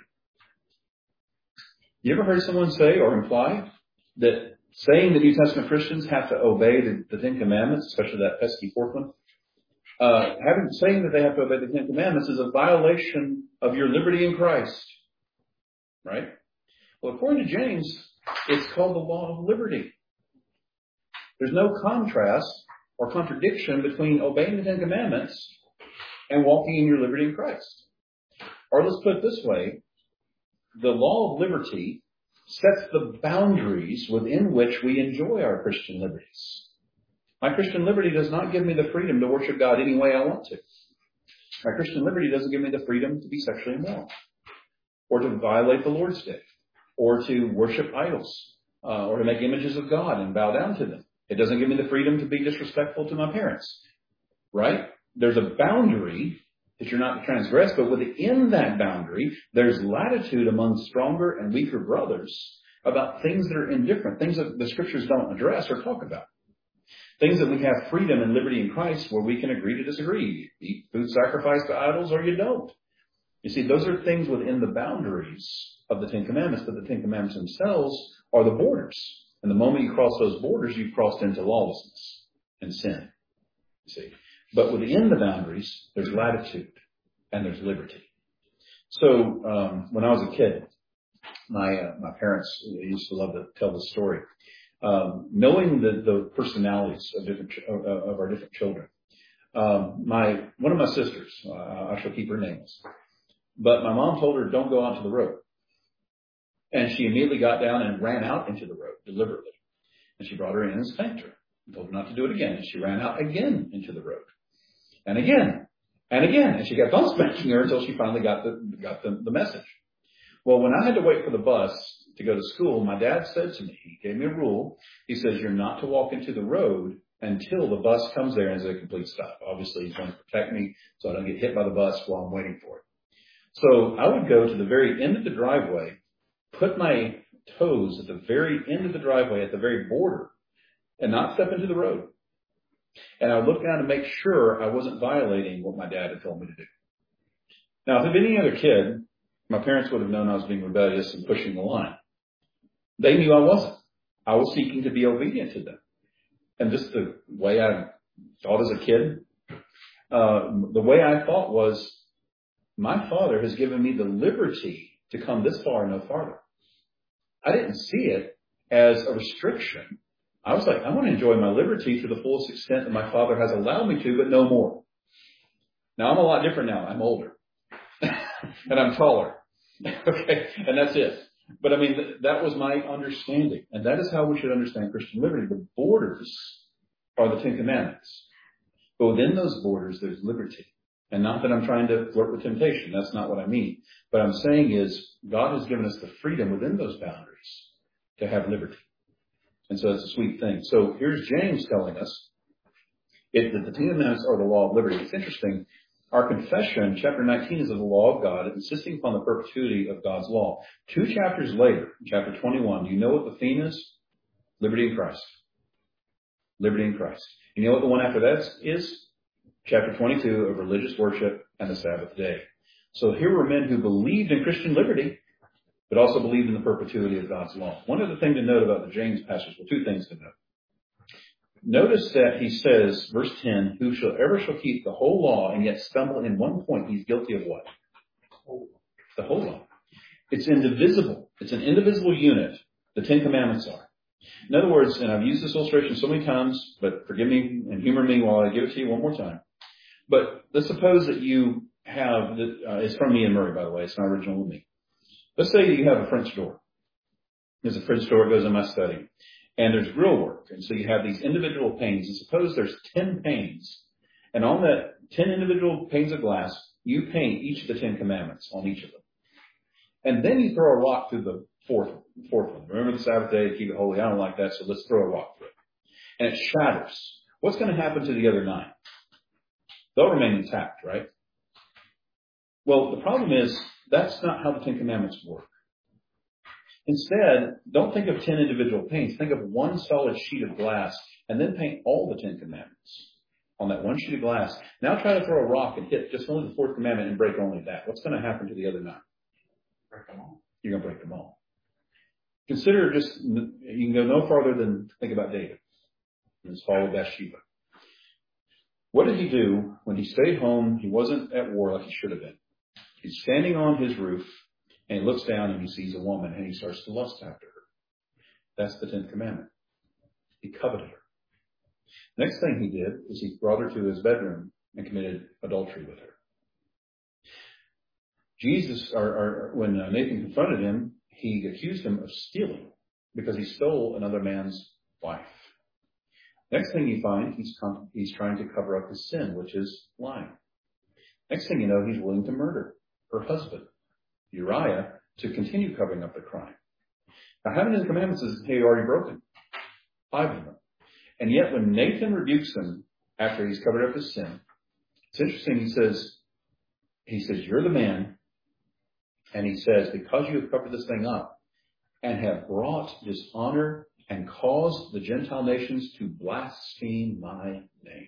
You ever heard someone say or imply that saying that New Testament Christians have to obey the, the Ten Commandments, especially that pesky fourth one, uh, having saying that they have to obey the Ten Commandments is a violation of your liberty in Christ? Right? Well, according to James, it's called the law of liberty. There's no contrast or contradiction between obeying the Ten Commandments and walking in your liberty in Christ. Or let's put it this way, the law of liberty sets the boundaries within which we enjoy our Christian liberties. My Christian liberty does not give me the freedom to worship God any way I want to. My Christian liberty doesn't give me the freedom to be sexually immoral, or to violate the Lord's Day, or to worship idols, uh, or to make images of God and bow down to them. It doesn't give me the freedom to be disrespectful to my parents, right? There's a boundary that you're not to transgress, but within that boundary, there's latitude among stronger and weaker brothers about things that are indifferent, things that the scriptures don't address or talk about. Things that we have freedom and liberty in Christ where we can agree to disagree. You eat food sacrificed to idols or you don't. You see, those are things within the boundaries of the Ten Commandments, but the Ten Commandments themselves are the borders. And the moment you cross those borders, you've crossed into lawlessness and sin. You see. But within the boundaries, there's latitude and there's liberty. So um, when I was a kid, my uh, my parents used to love to tell the story. Um, knowing the, the personalities of different ch- of, of our different children, um, my one of my sisters, uh, I shall keep her nameless, but my mom told her don't go out to the road, and she immediately got down and ran out into the road deliberately, and she brought her in and spanked her and told her not to do it again, and she ran out again into the road. And again. And again, and she kept on spanking her until she finally got the, got the, the message. Well, when I had to wait for the bus to go to school, my dad said to me, he gave me a rule. He says, you're not to walk into the road until the bus comes there and is a complete stop. Obviously, he's going to protect me so I don't get hit by the bus while I'm waiting for it. So I would go to the very end of the driveway, put my toes at the very end of the driveway, at the very border, and not step into the road. And I would look down to make sure I wasn't violating what my dad had told me to do. Now, if it had been any other kid, my parents would have known I was being rebellious and pushing the line. They knew I wasn't. I was seeking to be obedient to them. And just the way I thought as a kid, uh, the way I thought was, my Father has given me the liberty to come this far and no farther. I didn't see it as a restriction. I was like, I want to enjoy my liberty to the fullest extent that my Father has allowed me to, but no more. Now, I'm a lot different now. I'm older. And I'm taller. Okay? And that's it. But I mean, th- that was my understanding. And that is how we should understand Christian liberty. The borders are the Ten Commandments. But within those borders, there's liberty. And not that I'm trying to flirt with temptation. That's not what I mean. What I'm saying is God has given us the freedom within those boundaries to have liberty. And so it's a sweet thing. So here's James telling us it, that the Ten Commandments are the law of liberty. It's interesting. Our confession, chapter nineteen, is of the law of God, insisting upon the perpetuity of God's law. Two chapters later, chapter twenty-one, do you know what the theme is? Liberty in Christ. Liberty in Christ. You know what the one after that is? Chapter twenty-two of religious worship and the Sabbath day. So here were men who believed in Christian liberty, but also believed in the perpetuity of God's law. One other thing to note about the James passage, well, two things to note. Notice that he says, verse ten, whosoever shall keep the whole law and yet stumble in one point, he's guilty of what? The whole law. It's indivisible. It's an indivisible unit. The Ten Commandments are. In other words, and I've used this illustration so many times, but forgive me and humor me while I give it to you one more time. But let's suppose that you have, the, uh, it's from me and Murray, by the way. It's not original with me. Let's say you have a French door. There's a French door that goes in my study. And there's grill work. And so you have these individual panes. And suppose there's ten panes. And on that ten individual panes of glass, you paint each of the Ten Commandments on each of them. And then you throw a rock through the fourth, fourth one. Remember the Sabbath day, keep it holy. I don't like that, so let's throw a rock through it. And it shatters. What's going to happen to the other nine? They'll remain intact, right? Well, the problem is that's not how the Ten Commandments work. Instead, don't think of ten individual panes. Think of one solid sheet of glass and then paint all the Ten Commandments on that one sheet of glass. Now try to throw a rock and hit just only the fourth commandment and break only that. What's going to happen to the other nine? Break them all. You're going to break them all. Consider just, you can go no farther than think about David and his fall of Bathsheba. What did he do when he stayed home? He wasn't at war like he should have been. He's standing on his roof. And he looks down and he sees a woman and he starts to lust after her. That's the tenth commandment. He coveted her. Next thing he did is he brought her to his bedroom and committed adultery with her. Jesus, or, or when Nathan confronted him, he accused him of stealing because he stole another man's wife. Next thing you find, he's, he's trying to cover up his sin, which is lying. Next thing you know, he's willing to murder her husband, Uriah, to continue covering up the crime. Now, how many of the commandments has he already broken? Five of them. And yet, when Nathan rebukes him after he's covered up his sin, it's interesting. He says, he says, you're the man. And he says, because you have covered this thing up and have brought dishonor and caused the Gentile nations to blaspheme my name.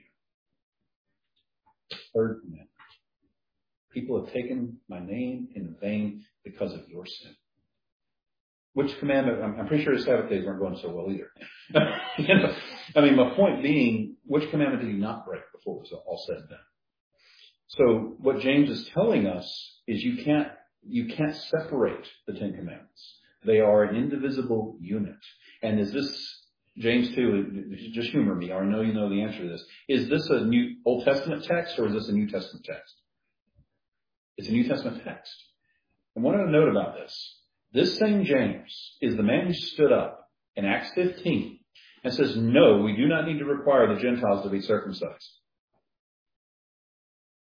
Third commandment. People have taken my name in vain because of your sin. Which commandment? I'm, I'm pretty sure his Sabbath days weren't going so well either. You know, I mean, my point being, which commandment did he not break before it was all said and done? So what James is telling us is you can't you can't separate the Ten Commandments. They are an indivisible unit. And is this, James two, just humor me, I know you know the answer to this. Is this a new Old Testament text or is this a New Testament text? It's a New Testament text. And one other note about this. This same James is the man who stood up in Acts fifteen and says, no, we do not need to require the Gentiles to be circumcised.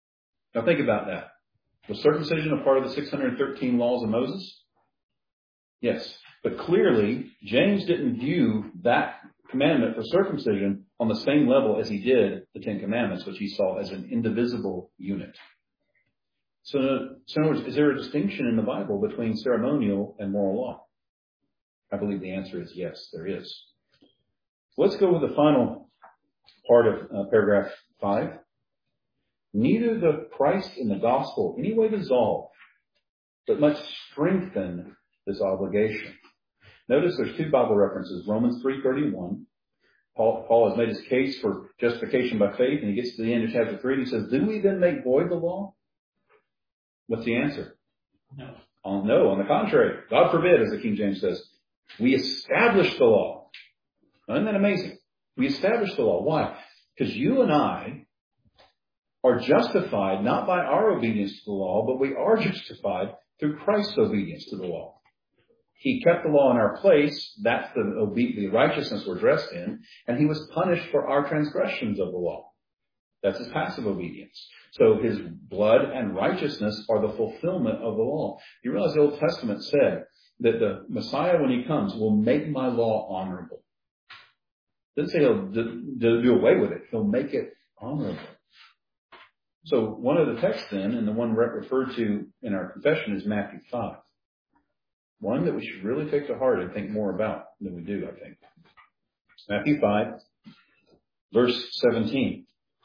Now think about that. Was circumcision a part of the six hundred thirteen laws of Moses? Yes. But clearly, James didn't view that commandment for circumcision on the same level as he did the Ten Commandments, which he saw as an indivisible unit. So, so in other words, is there a distinction in the Bible between ceremonial and moral law? I believe the answer is yes, there is. Let's go with the final part of uh, paragraph five. Neither the Christ and the gospel in any way dissolve, but much strengthen this obligation. Notice there's two Bible references. Romans three thirty-one. Paul, Paul has made his case for justification by faith, and he gets to the end of chapter three, and he says, do we then make void the law? What's the answer? No. Oh, no, on the contrary. God forbid, as the King James says. We establish the law. Now, isn't that amazing? We establish the law. Why? Because you and I are justified not by our obedience to the law, but we are justified through Christ's obedience to the law. He kept the law in our place. That's the, obe- the righteousness we're dressed in. And he was punished for our transgressions of the law. That's his passive obedience. So his blood and righteousness are the fulfillment of the law. You realize the Old Testament said that the Messiah, when he comes, will make my law honorable. It doesn't say he'll do, do away with it. He'll make it honorable. So one of the texts then, and the one referred to in our confession, is Matthew five. One that we should really take to heart and think more about than we do, I think. Matthew five, verse seventeen.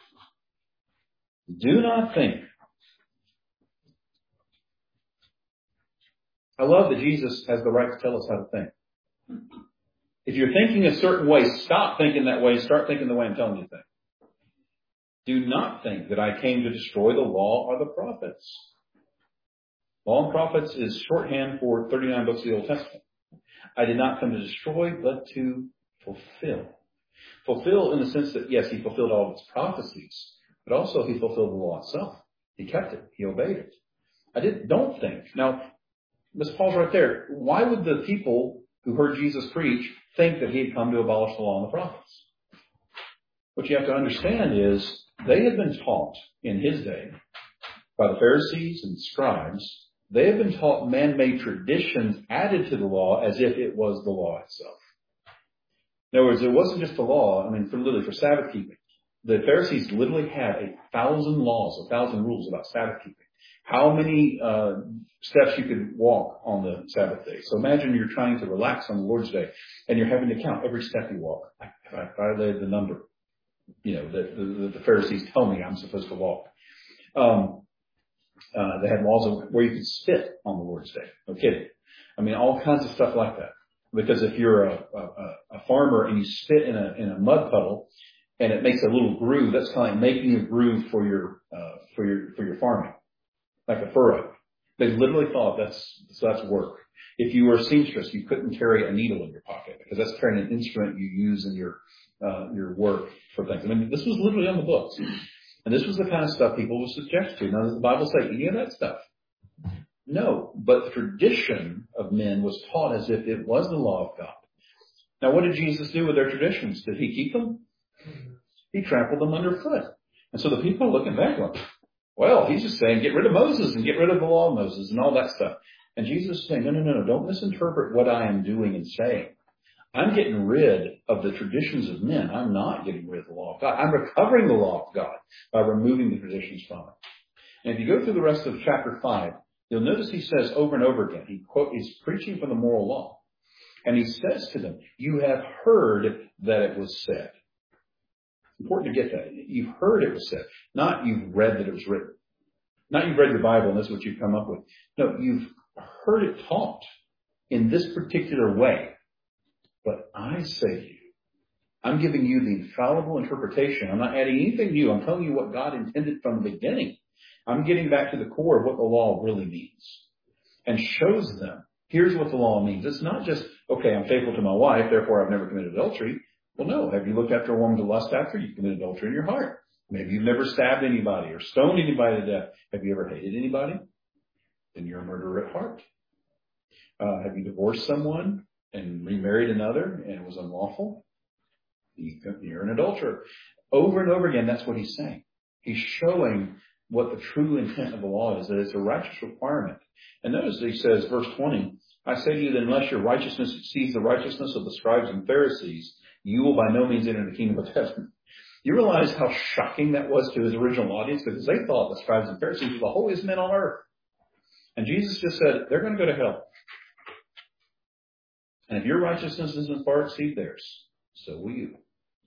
Do not think. I love that Jesus has the right to tell us how to think. If you're thinking a certain way, stop thinking that way and start thinking the way I'm telling you to think. Do not think that I came to destroy the law or the prophets. Law and prophets is shorthand for thirty-nine books of the Old Testament. I did not come to destroy, but to fulfill. Fulfill in the sense that, yes, he fulfilled all of its prophecies, but also he fulfilled the law itself. He kept it. He obeyed it. I didn't, don't think. Now, let's pause right there. Why would the people who heard Jesus preach think that he had come to abolish the law and the prophets? What you have to understand is they had been taught in his day by the Pharisees and scribes. They had been taught man-made traditions added to the law as if it was the law itself. In other words, it wasn't just the law. I mean, for literally for Sabbath keeping. The Pharisees literally had a thousand laws, a thousand rules about Sabbath keeping. How many uh, steps you could walk on the Sabbath day. So imagine you're trying to relax on the Lord's Day, and you're having to count every step you walk. Have I violated the number, you know, that the, the Pharisees tell me I'm supposed to walk? Um, uh, they had laws of where you could spit on the Lord's Day. No kidding. I mean, all kinds of stuff like that. Because if you're a, a, a farmer and you spit in a in a mud puddle, and it makes a little groove, that's kind of like making a groove for your uh, for your for your farming, like a furrow. They literally thought that's so that's work. If you were a seamstress, you couldn't carry a needle in your pocket because that's carrying an instrument you use in your uh, your work for things. I mean, this was literally on the books, and this was the kind of stuff people would subject to. Now, does the Bible say any of that stuff? No, but the tradition of men was taught as if it was the law of God. Now, what did Jesus do with their traditions? Did he keep them? He trampled them underfoot. And so the people are looking back going, well, he's just saying get rid of Moses and get rid of the law of Moses and all that stuff. And Jesus is saying, no, no, no, no, don't misinterpret what I am doing and saying. I'm getting rid of the traditions of men. I'm not getting rid of the law of God. I'm recovering the law of God by removing the traditions from it. And if you go through the rest of chapter five, you'll notice he says over and over again, he quote, he's preaching from the moral law. And he says to them, you have heard that it was said. It's important to get that. You've heard it was said. Not you've read that it was written. Not you've read your Bible and this is what you've come up with. No, you've heard it taught in this particular way. But I say to you, I'm giving you the infallible interpretation. I'm not adding anything new. I'm telling you what God intended from the beginning. I'm getting back to the core of what the law really means and shows them, here's what the law means. It's not just, okay, I'm faithful to my wife, therefore I've never committed adultery. Well, no. Have you looked after a woman to lust after? You've committed adultery in your heart. Maybe you've never stabbed anybody or stoned anybody to death. Have you ever hated anybody? Then you're a murderer at heart. Uh, have you divorced someone and remarried another and it was unlawful? You're an adulterer. Over and over again, that's what he's saying. He's showing what the true intent of the law is, that it's a righteous requirement. And notice that he says, verse twenty, I say to you that unless your righteousness exceeds the righteousness of the scribes and Pharisees, you will by no means enter the kingdom of heaven. You realize how shocking that was to his original audience, because they thought the scribes and Pharisees were the holiest men on earth. And Jesus just said, they're going to go to hell. And if your righteousness doesn't far exceed theirs, so will you.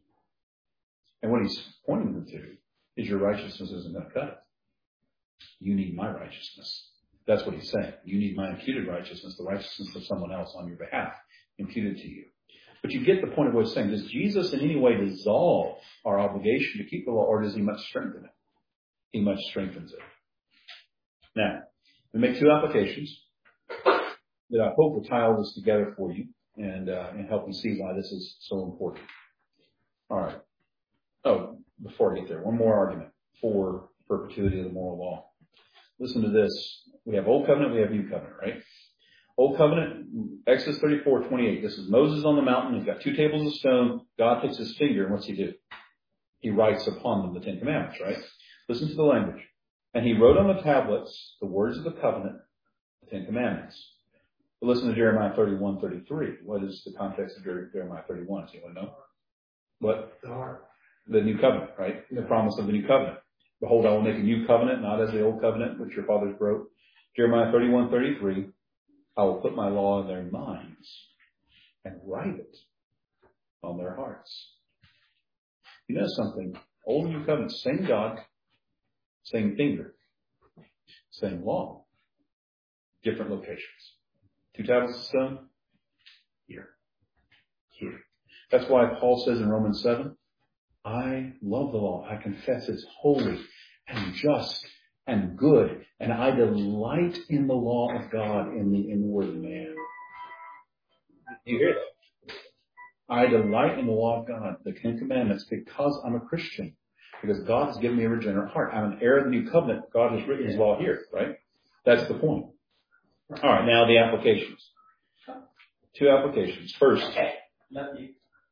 And what he's pointing them to is your righteousness isn't going to cut it. You need my righteousness. That's what he's saying. You need my imputed righteousness, the righteousness of someone else on your behalf, imputed to you. But you get the point of what he's saying. Does Jesus in any way dissolve our obligation to keep the law, or does he much strengthen it? He much strengthens it. Now, we make two applications that I hope will tie all this together for you and, uh, and help you see why this is so important. All right. Oh, before I get there, one more argument for perpetuity of the moral law. Listen to this. We have Old Covenant, we have New Covenant, right? Old Covenant, Exodus thirty-four twenty-eight. This is Moses on the mountain. He's got two tables of stone. God takes his finger, and what's he do? He writes upon them the Ten Commandments, right? Listen to the language. And he wrote on the tablets the words of the covenant, the Ten Commandments. But listen to Jeremiah thirty-one thirty-three. What is the context of Jeremiah thirty-one? Does anyone know? What? The heart. The new covenant, right? The promise of the new covenant. Behold, I will make a new covenant, not as the old covenant which your fathers broke. Jeremiah thirty-one thirty-three. I will put my law in their minds and write it on their hearts. You know something? Old and new covenant, same God, same finger, same law, different locations. Two tablets of stone, here, here. That's why Paul says in Romans seven, I love the law. I confess it's holy and just and good, and I delight in the law of God in the inward man. You hear that? I delight in the law of God, the Ten Commandments, because I'm a Christian. Because God has given me a regenerate heart. I'm an heir of the new covenant. God has written his law here, right? That's the point. All right, now the applications. Two applications. First, Okay. Love you.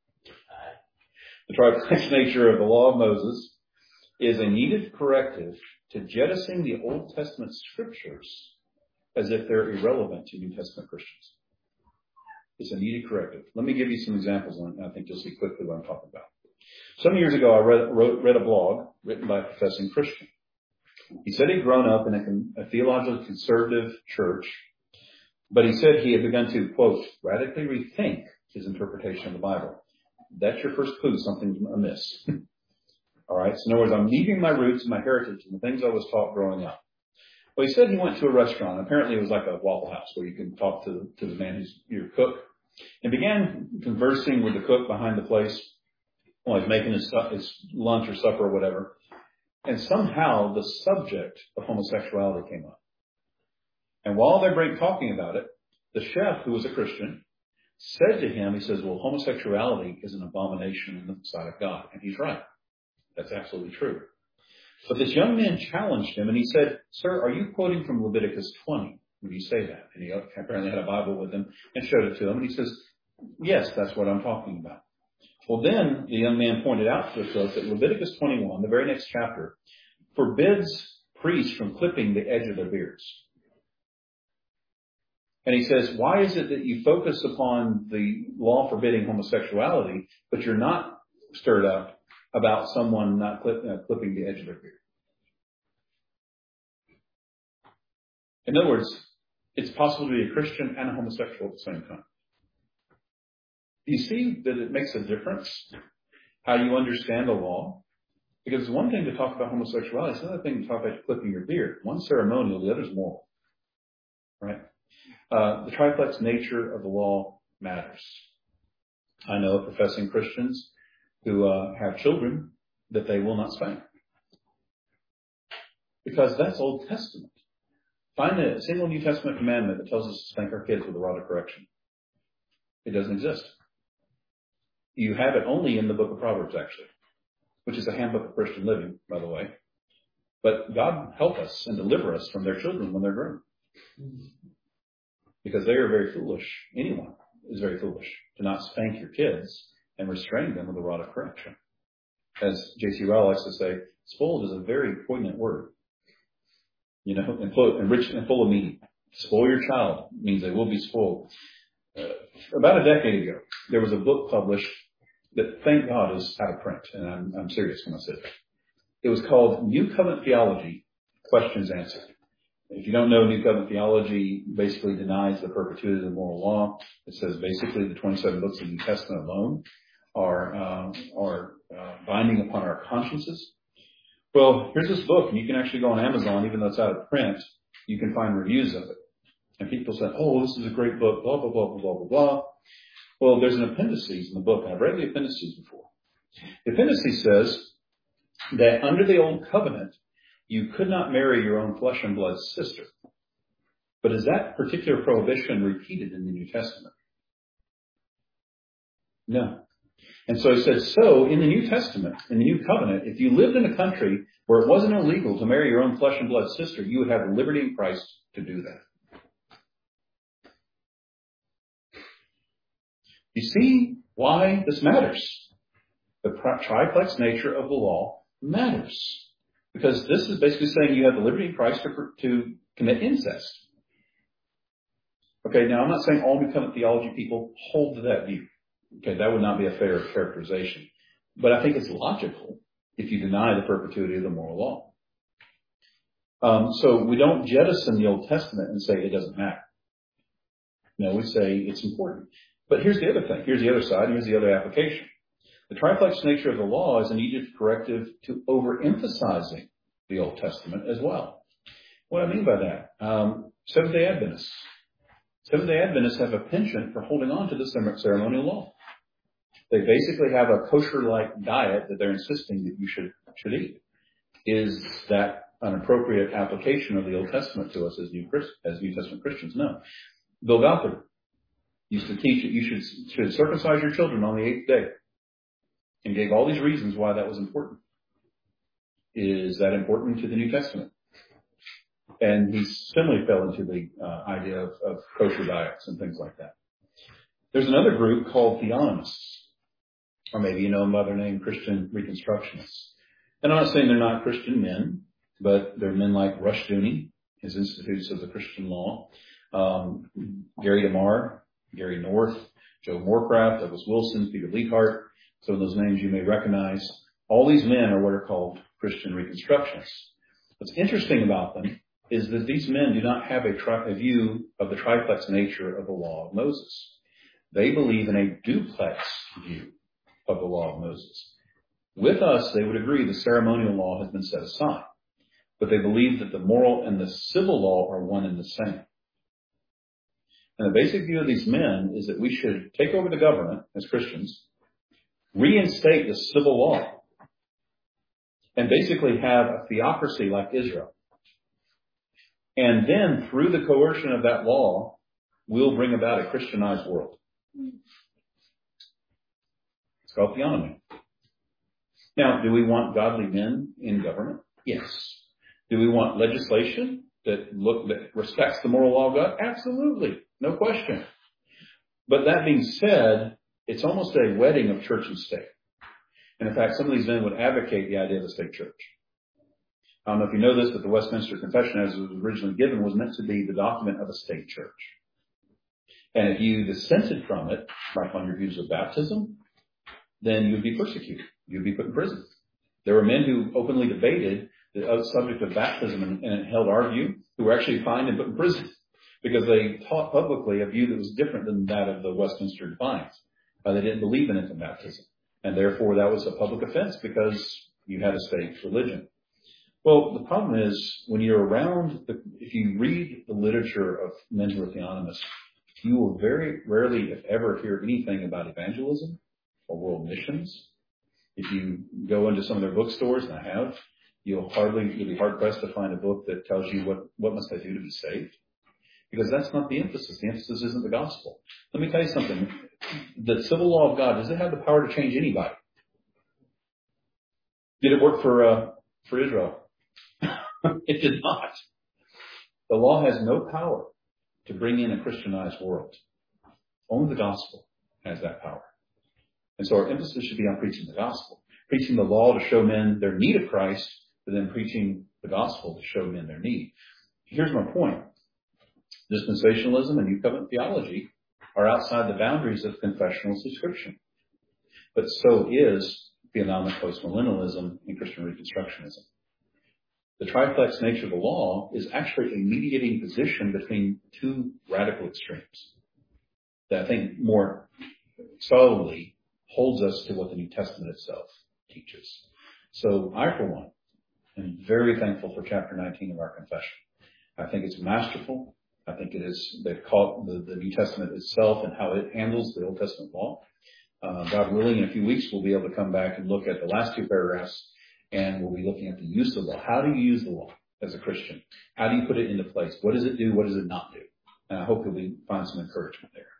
the triplex nature of the law of Moses is a needed corrective to jettisoning the Old Testament scriptures as if they're irrelevant to New Testament Christians. It's a needed corrective. Let me give you some examples, and I think you'll see quickly what I'm talking about. Some years ago, I read, wrote, read a blog written by a professing Christian. He said he'd grown up in a, a theologically conservative church, but he said he had begun to, quote, radically rethink his interpretation of the Bible. That's your first clue, something's amiss. All right. So in other words, I'm leaving my roots and my heritage and the things I was taught growing up. Well, he said he went to a restaurant. Apparently it was like a Waffle House where you can talk to the, to the man who's your cook, and began conversing with the cook behind the place while he's making his, his lunch or supper or whatever. And somehow the subject of homosexuality came up. And while they're talking about it, the chef, who was a Christian, said to him, he says, well, homosexuality is an abomination in the sight of God. And he's right. That's absolutely true. But this young man challenged him, and he said, sir, are you quoting from Leviticus twenty when you say that? And he apparently had a Bible with him and showed it to him. And he says, yes, that's what I'm talking about. Well, then the young man pointed out to the cook that Leviticus twenty-one, the very next chapter, forbids priests from clipping the edge of their beards. And he says, why is it that you focus upon the law forbidding homosexuality, but you're not stirred up about someone not clip, uh, clipping the edge of their beard? In other words, it's possible to be a Christian and a homosexual at the same time. Do you see that it makes a difference how you understand the law? Because it's one thing to talk about homosexuality. It's another thing to talk about clipping your beard. One's ceremonial, the other's moral. Right? Uh, the triplex nature of the law matters. I know professing Christians who uh, have children that they will not spank. Because that's Old Testament. Find a single New Testament commandment that tells us to spank our kids with a rod of correction. It doesn't exist. You have it only in the book of Proverbs, actually, which is a handbook of Christian living, by the way. But God help us and deliver us from their children when they're grown. Because they are very foolish. Anyone is very foolish to not spank your kids and restrain them with a rod of correction. As J C Rowell likes to say, spoiled is a very poignant word. you know, and full, and rich and full of meaning. Spoil your child means they will be spoiled. Uh, about a decade ago, there was a book published that, thank God, is out of print, and I'm, I'm serious when I say that. It was called New Covenant Theology, Questions Answered. If you don't know, New Covenant Theology basically denies the perpetuity of the moral law. It says basically the twenty-seven books of the New Testament alone are uh, are uh, binding upon our consciences. Well, here's this book, and you can actually go on Amazon, even though it's out of print. You can find reviews of it. And people say, oh, this is a great book, blah, blah, blah, blah, blah, blah, blah. Well, there's an appendices in the book, and I've read the appendices before. The appendices says that under the Old Covenant, you could not marry your own flesh and blood sister. But is that particular prohibition repeated in the New Testament? No. And so he says, so in the New Testament, in the New Covenant, if you lived in a country where it wasn't illegal to marry your own flesh and blood sister, you would have the liberty in Christ to do that. You see why this matters. The triplex nature of the law matters. Because this is basically saying you have the liberty in Christ to, to commit incest. Okay, now I'm not saying all New Covenant theology people hold to that view. Okay, that would not be a fair characterization. But I think it's logical if you deny the perpetuity of the moral law. Um, so we don't jettison the Old Testament and say it doesn't matter. No, we say it's important. But here's the other thing. Here's the other side. Here's the other application. The triplex nature of the law is an Egypt corrective to overemphasizing the Old Testament as well. What do I mean by that? Um, Seventh-day Adventists. Seventh-day Adventists have a penchant for holding on to the ceremonial law. They basically have a kosher-like diet that they're insisting that you should should eat. Is that an appropriate application of the Old Testament to us as New, as New Testament Christians? No. Bill Gothard used to teach that you should, should circumcise your children on the eighth day, and gave all these reasons why that was important. Is that important to the New Testament? And he similarly fell into the uh, idea of, of kosher diets and things like that. There's another group called theonomists, or maybe you know them by their name, Christian Reconstructionists. And I'm not saying they're not Christian men, but they're men like Rushdoony, his Institutes of the Christian Law, um, Gary DeMar, Gary North, Joe Morecraft, Douglas Wilson, Peter Leithart. Some of those names you may recognize. All these men are what are called Christian Reconstructionists. What's interesting about them is that these men do not have a, tri- a view of the triplex nature of the law of Moses. They believe in a duplex view of the law of Moses. With us, they would agree the ceremonial law has been set aside, but they believe that the moral and the civil law are one and the same. And the basic view of these men is that we should take over the government as Christians, reinstate the civil law, and basically have a theocracy like Israel. And then, through the coercion of that law, we'll bring about a Christianized world. It's called theonomy. Now, do we want godly men in government? Yes. Do we want legislation that look that respects the moral law of God? Absolutely. No question. But that being said, it's almost a wedding of church and state. And in fact, some of these men would advocate the idea of a state church. I don't know if you know this, but the Westminster Confession, as it was originally given, was meant to be the document of a state church. And if you dissented from it, like on your views of baptism, then you'd be persecuted. You'd be put in prison. There were men who openly debated the subject of baptism and, and held our view, who were actually fined and put in prison because they taught publicly a view that was different than that of the Westminster Divines. Uh, they didn't believe in infant baptism. And therefore, that was a public offense because you had a state religion. Well, the problem is when you're around, the, if you read the literature of men who are theonomists, you will very rarely, if ever, hear anything about evangelism or world missions. If you go into some of their bookstores, and I have, you'll hardly, you'll be hard pressed to find a book that tells you what, what must I do to be saved. Because that's not the emphasis. The emphasis isn't the gospel. Let me tell you something. The civil law of God, does it have the power to change anybody? Did it work for, uh, for Israel? It did not. The law has no power to bring in a Christianized world. Only the gospel has that power. And so our emphasis should be on preaching the gospel. Preaching the law to show men their need of Christ, but then preaching the gospel to show men their need. here's my point. Dispensationalism and New Covenant theology are outside the boundaries of confessional subscription. But so is theonomic postmillennialism and Christian Reconstructionism. The triplex nature of the law is actually a mediating position between two radical extremes that I think more solidly holds us to what the New Testament itself teaches. So I, for one, am very thankful for chapter nineteen of our confession. I think it's masterful. I think it is the, the, the New Testament itself and how it handles the Old Testament law. Uh, God willing, in a few weeks, we'll be able to come back and look at the last two paragraphs, and we'll be looking at the use of the law. How do you use the law as a Christian? How do you put it into place? What does it do? What does it not do? And I hope you'll be, find some encouragement there.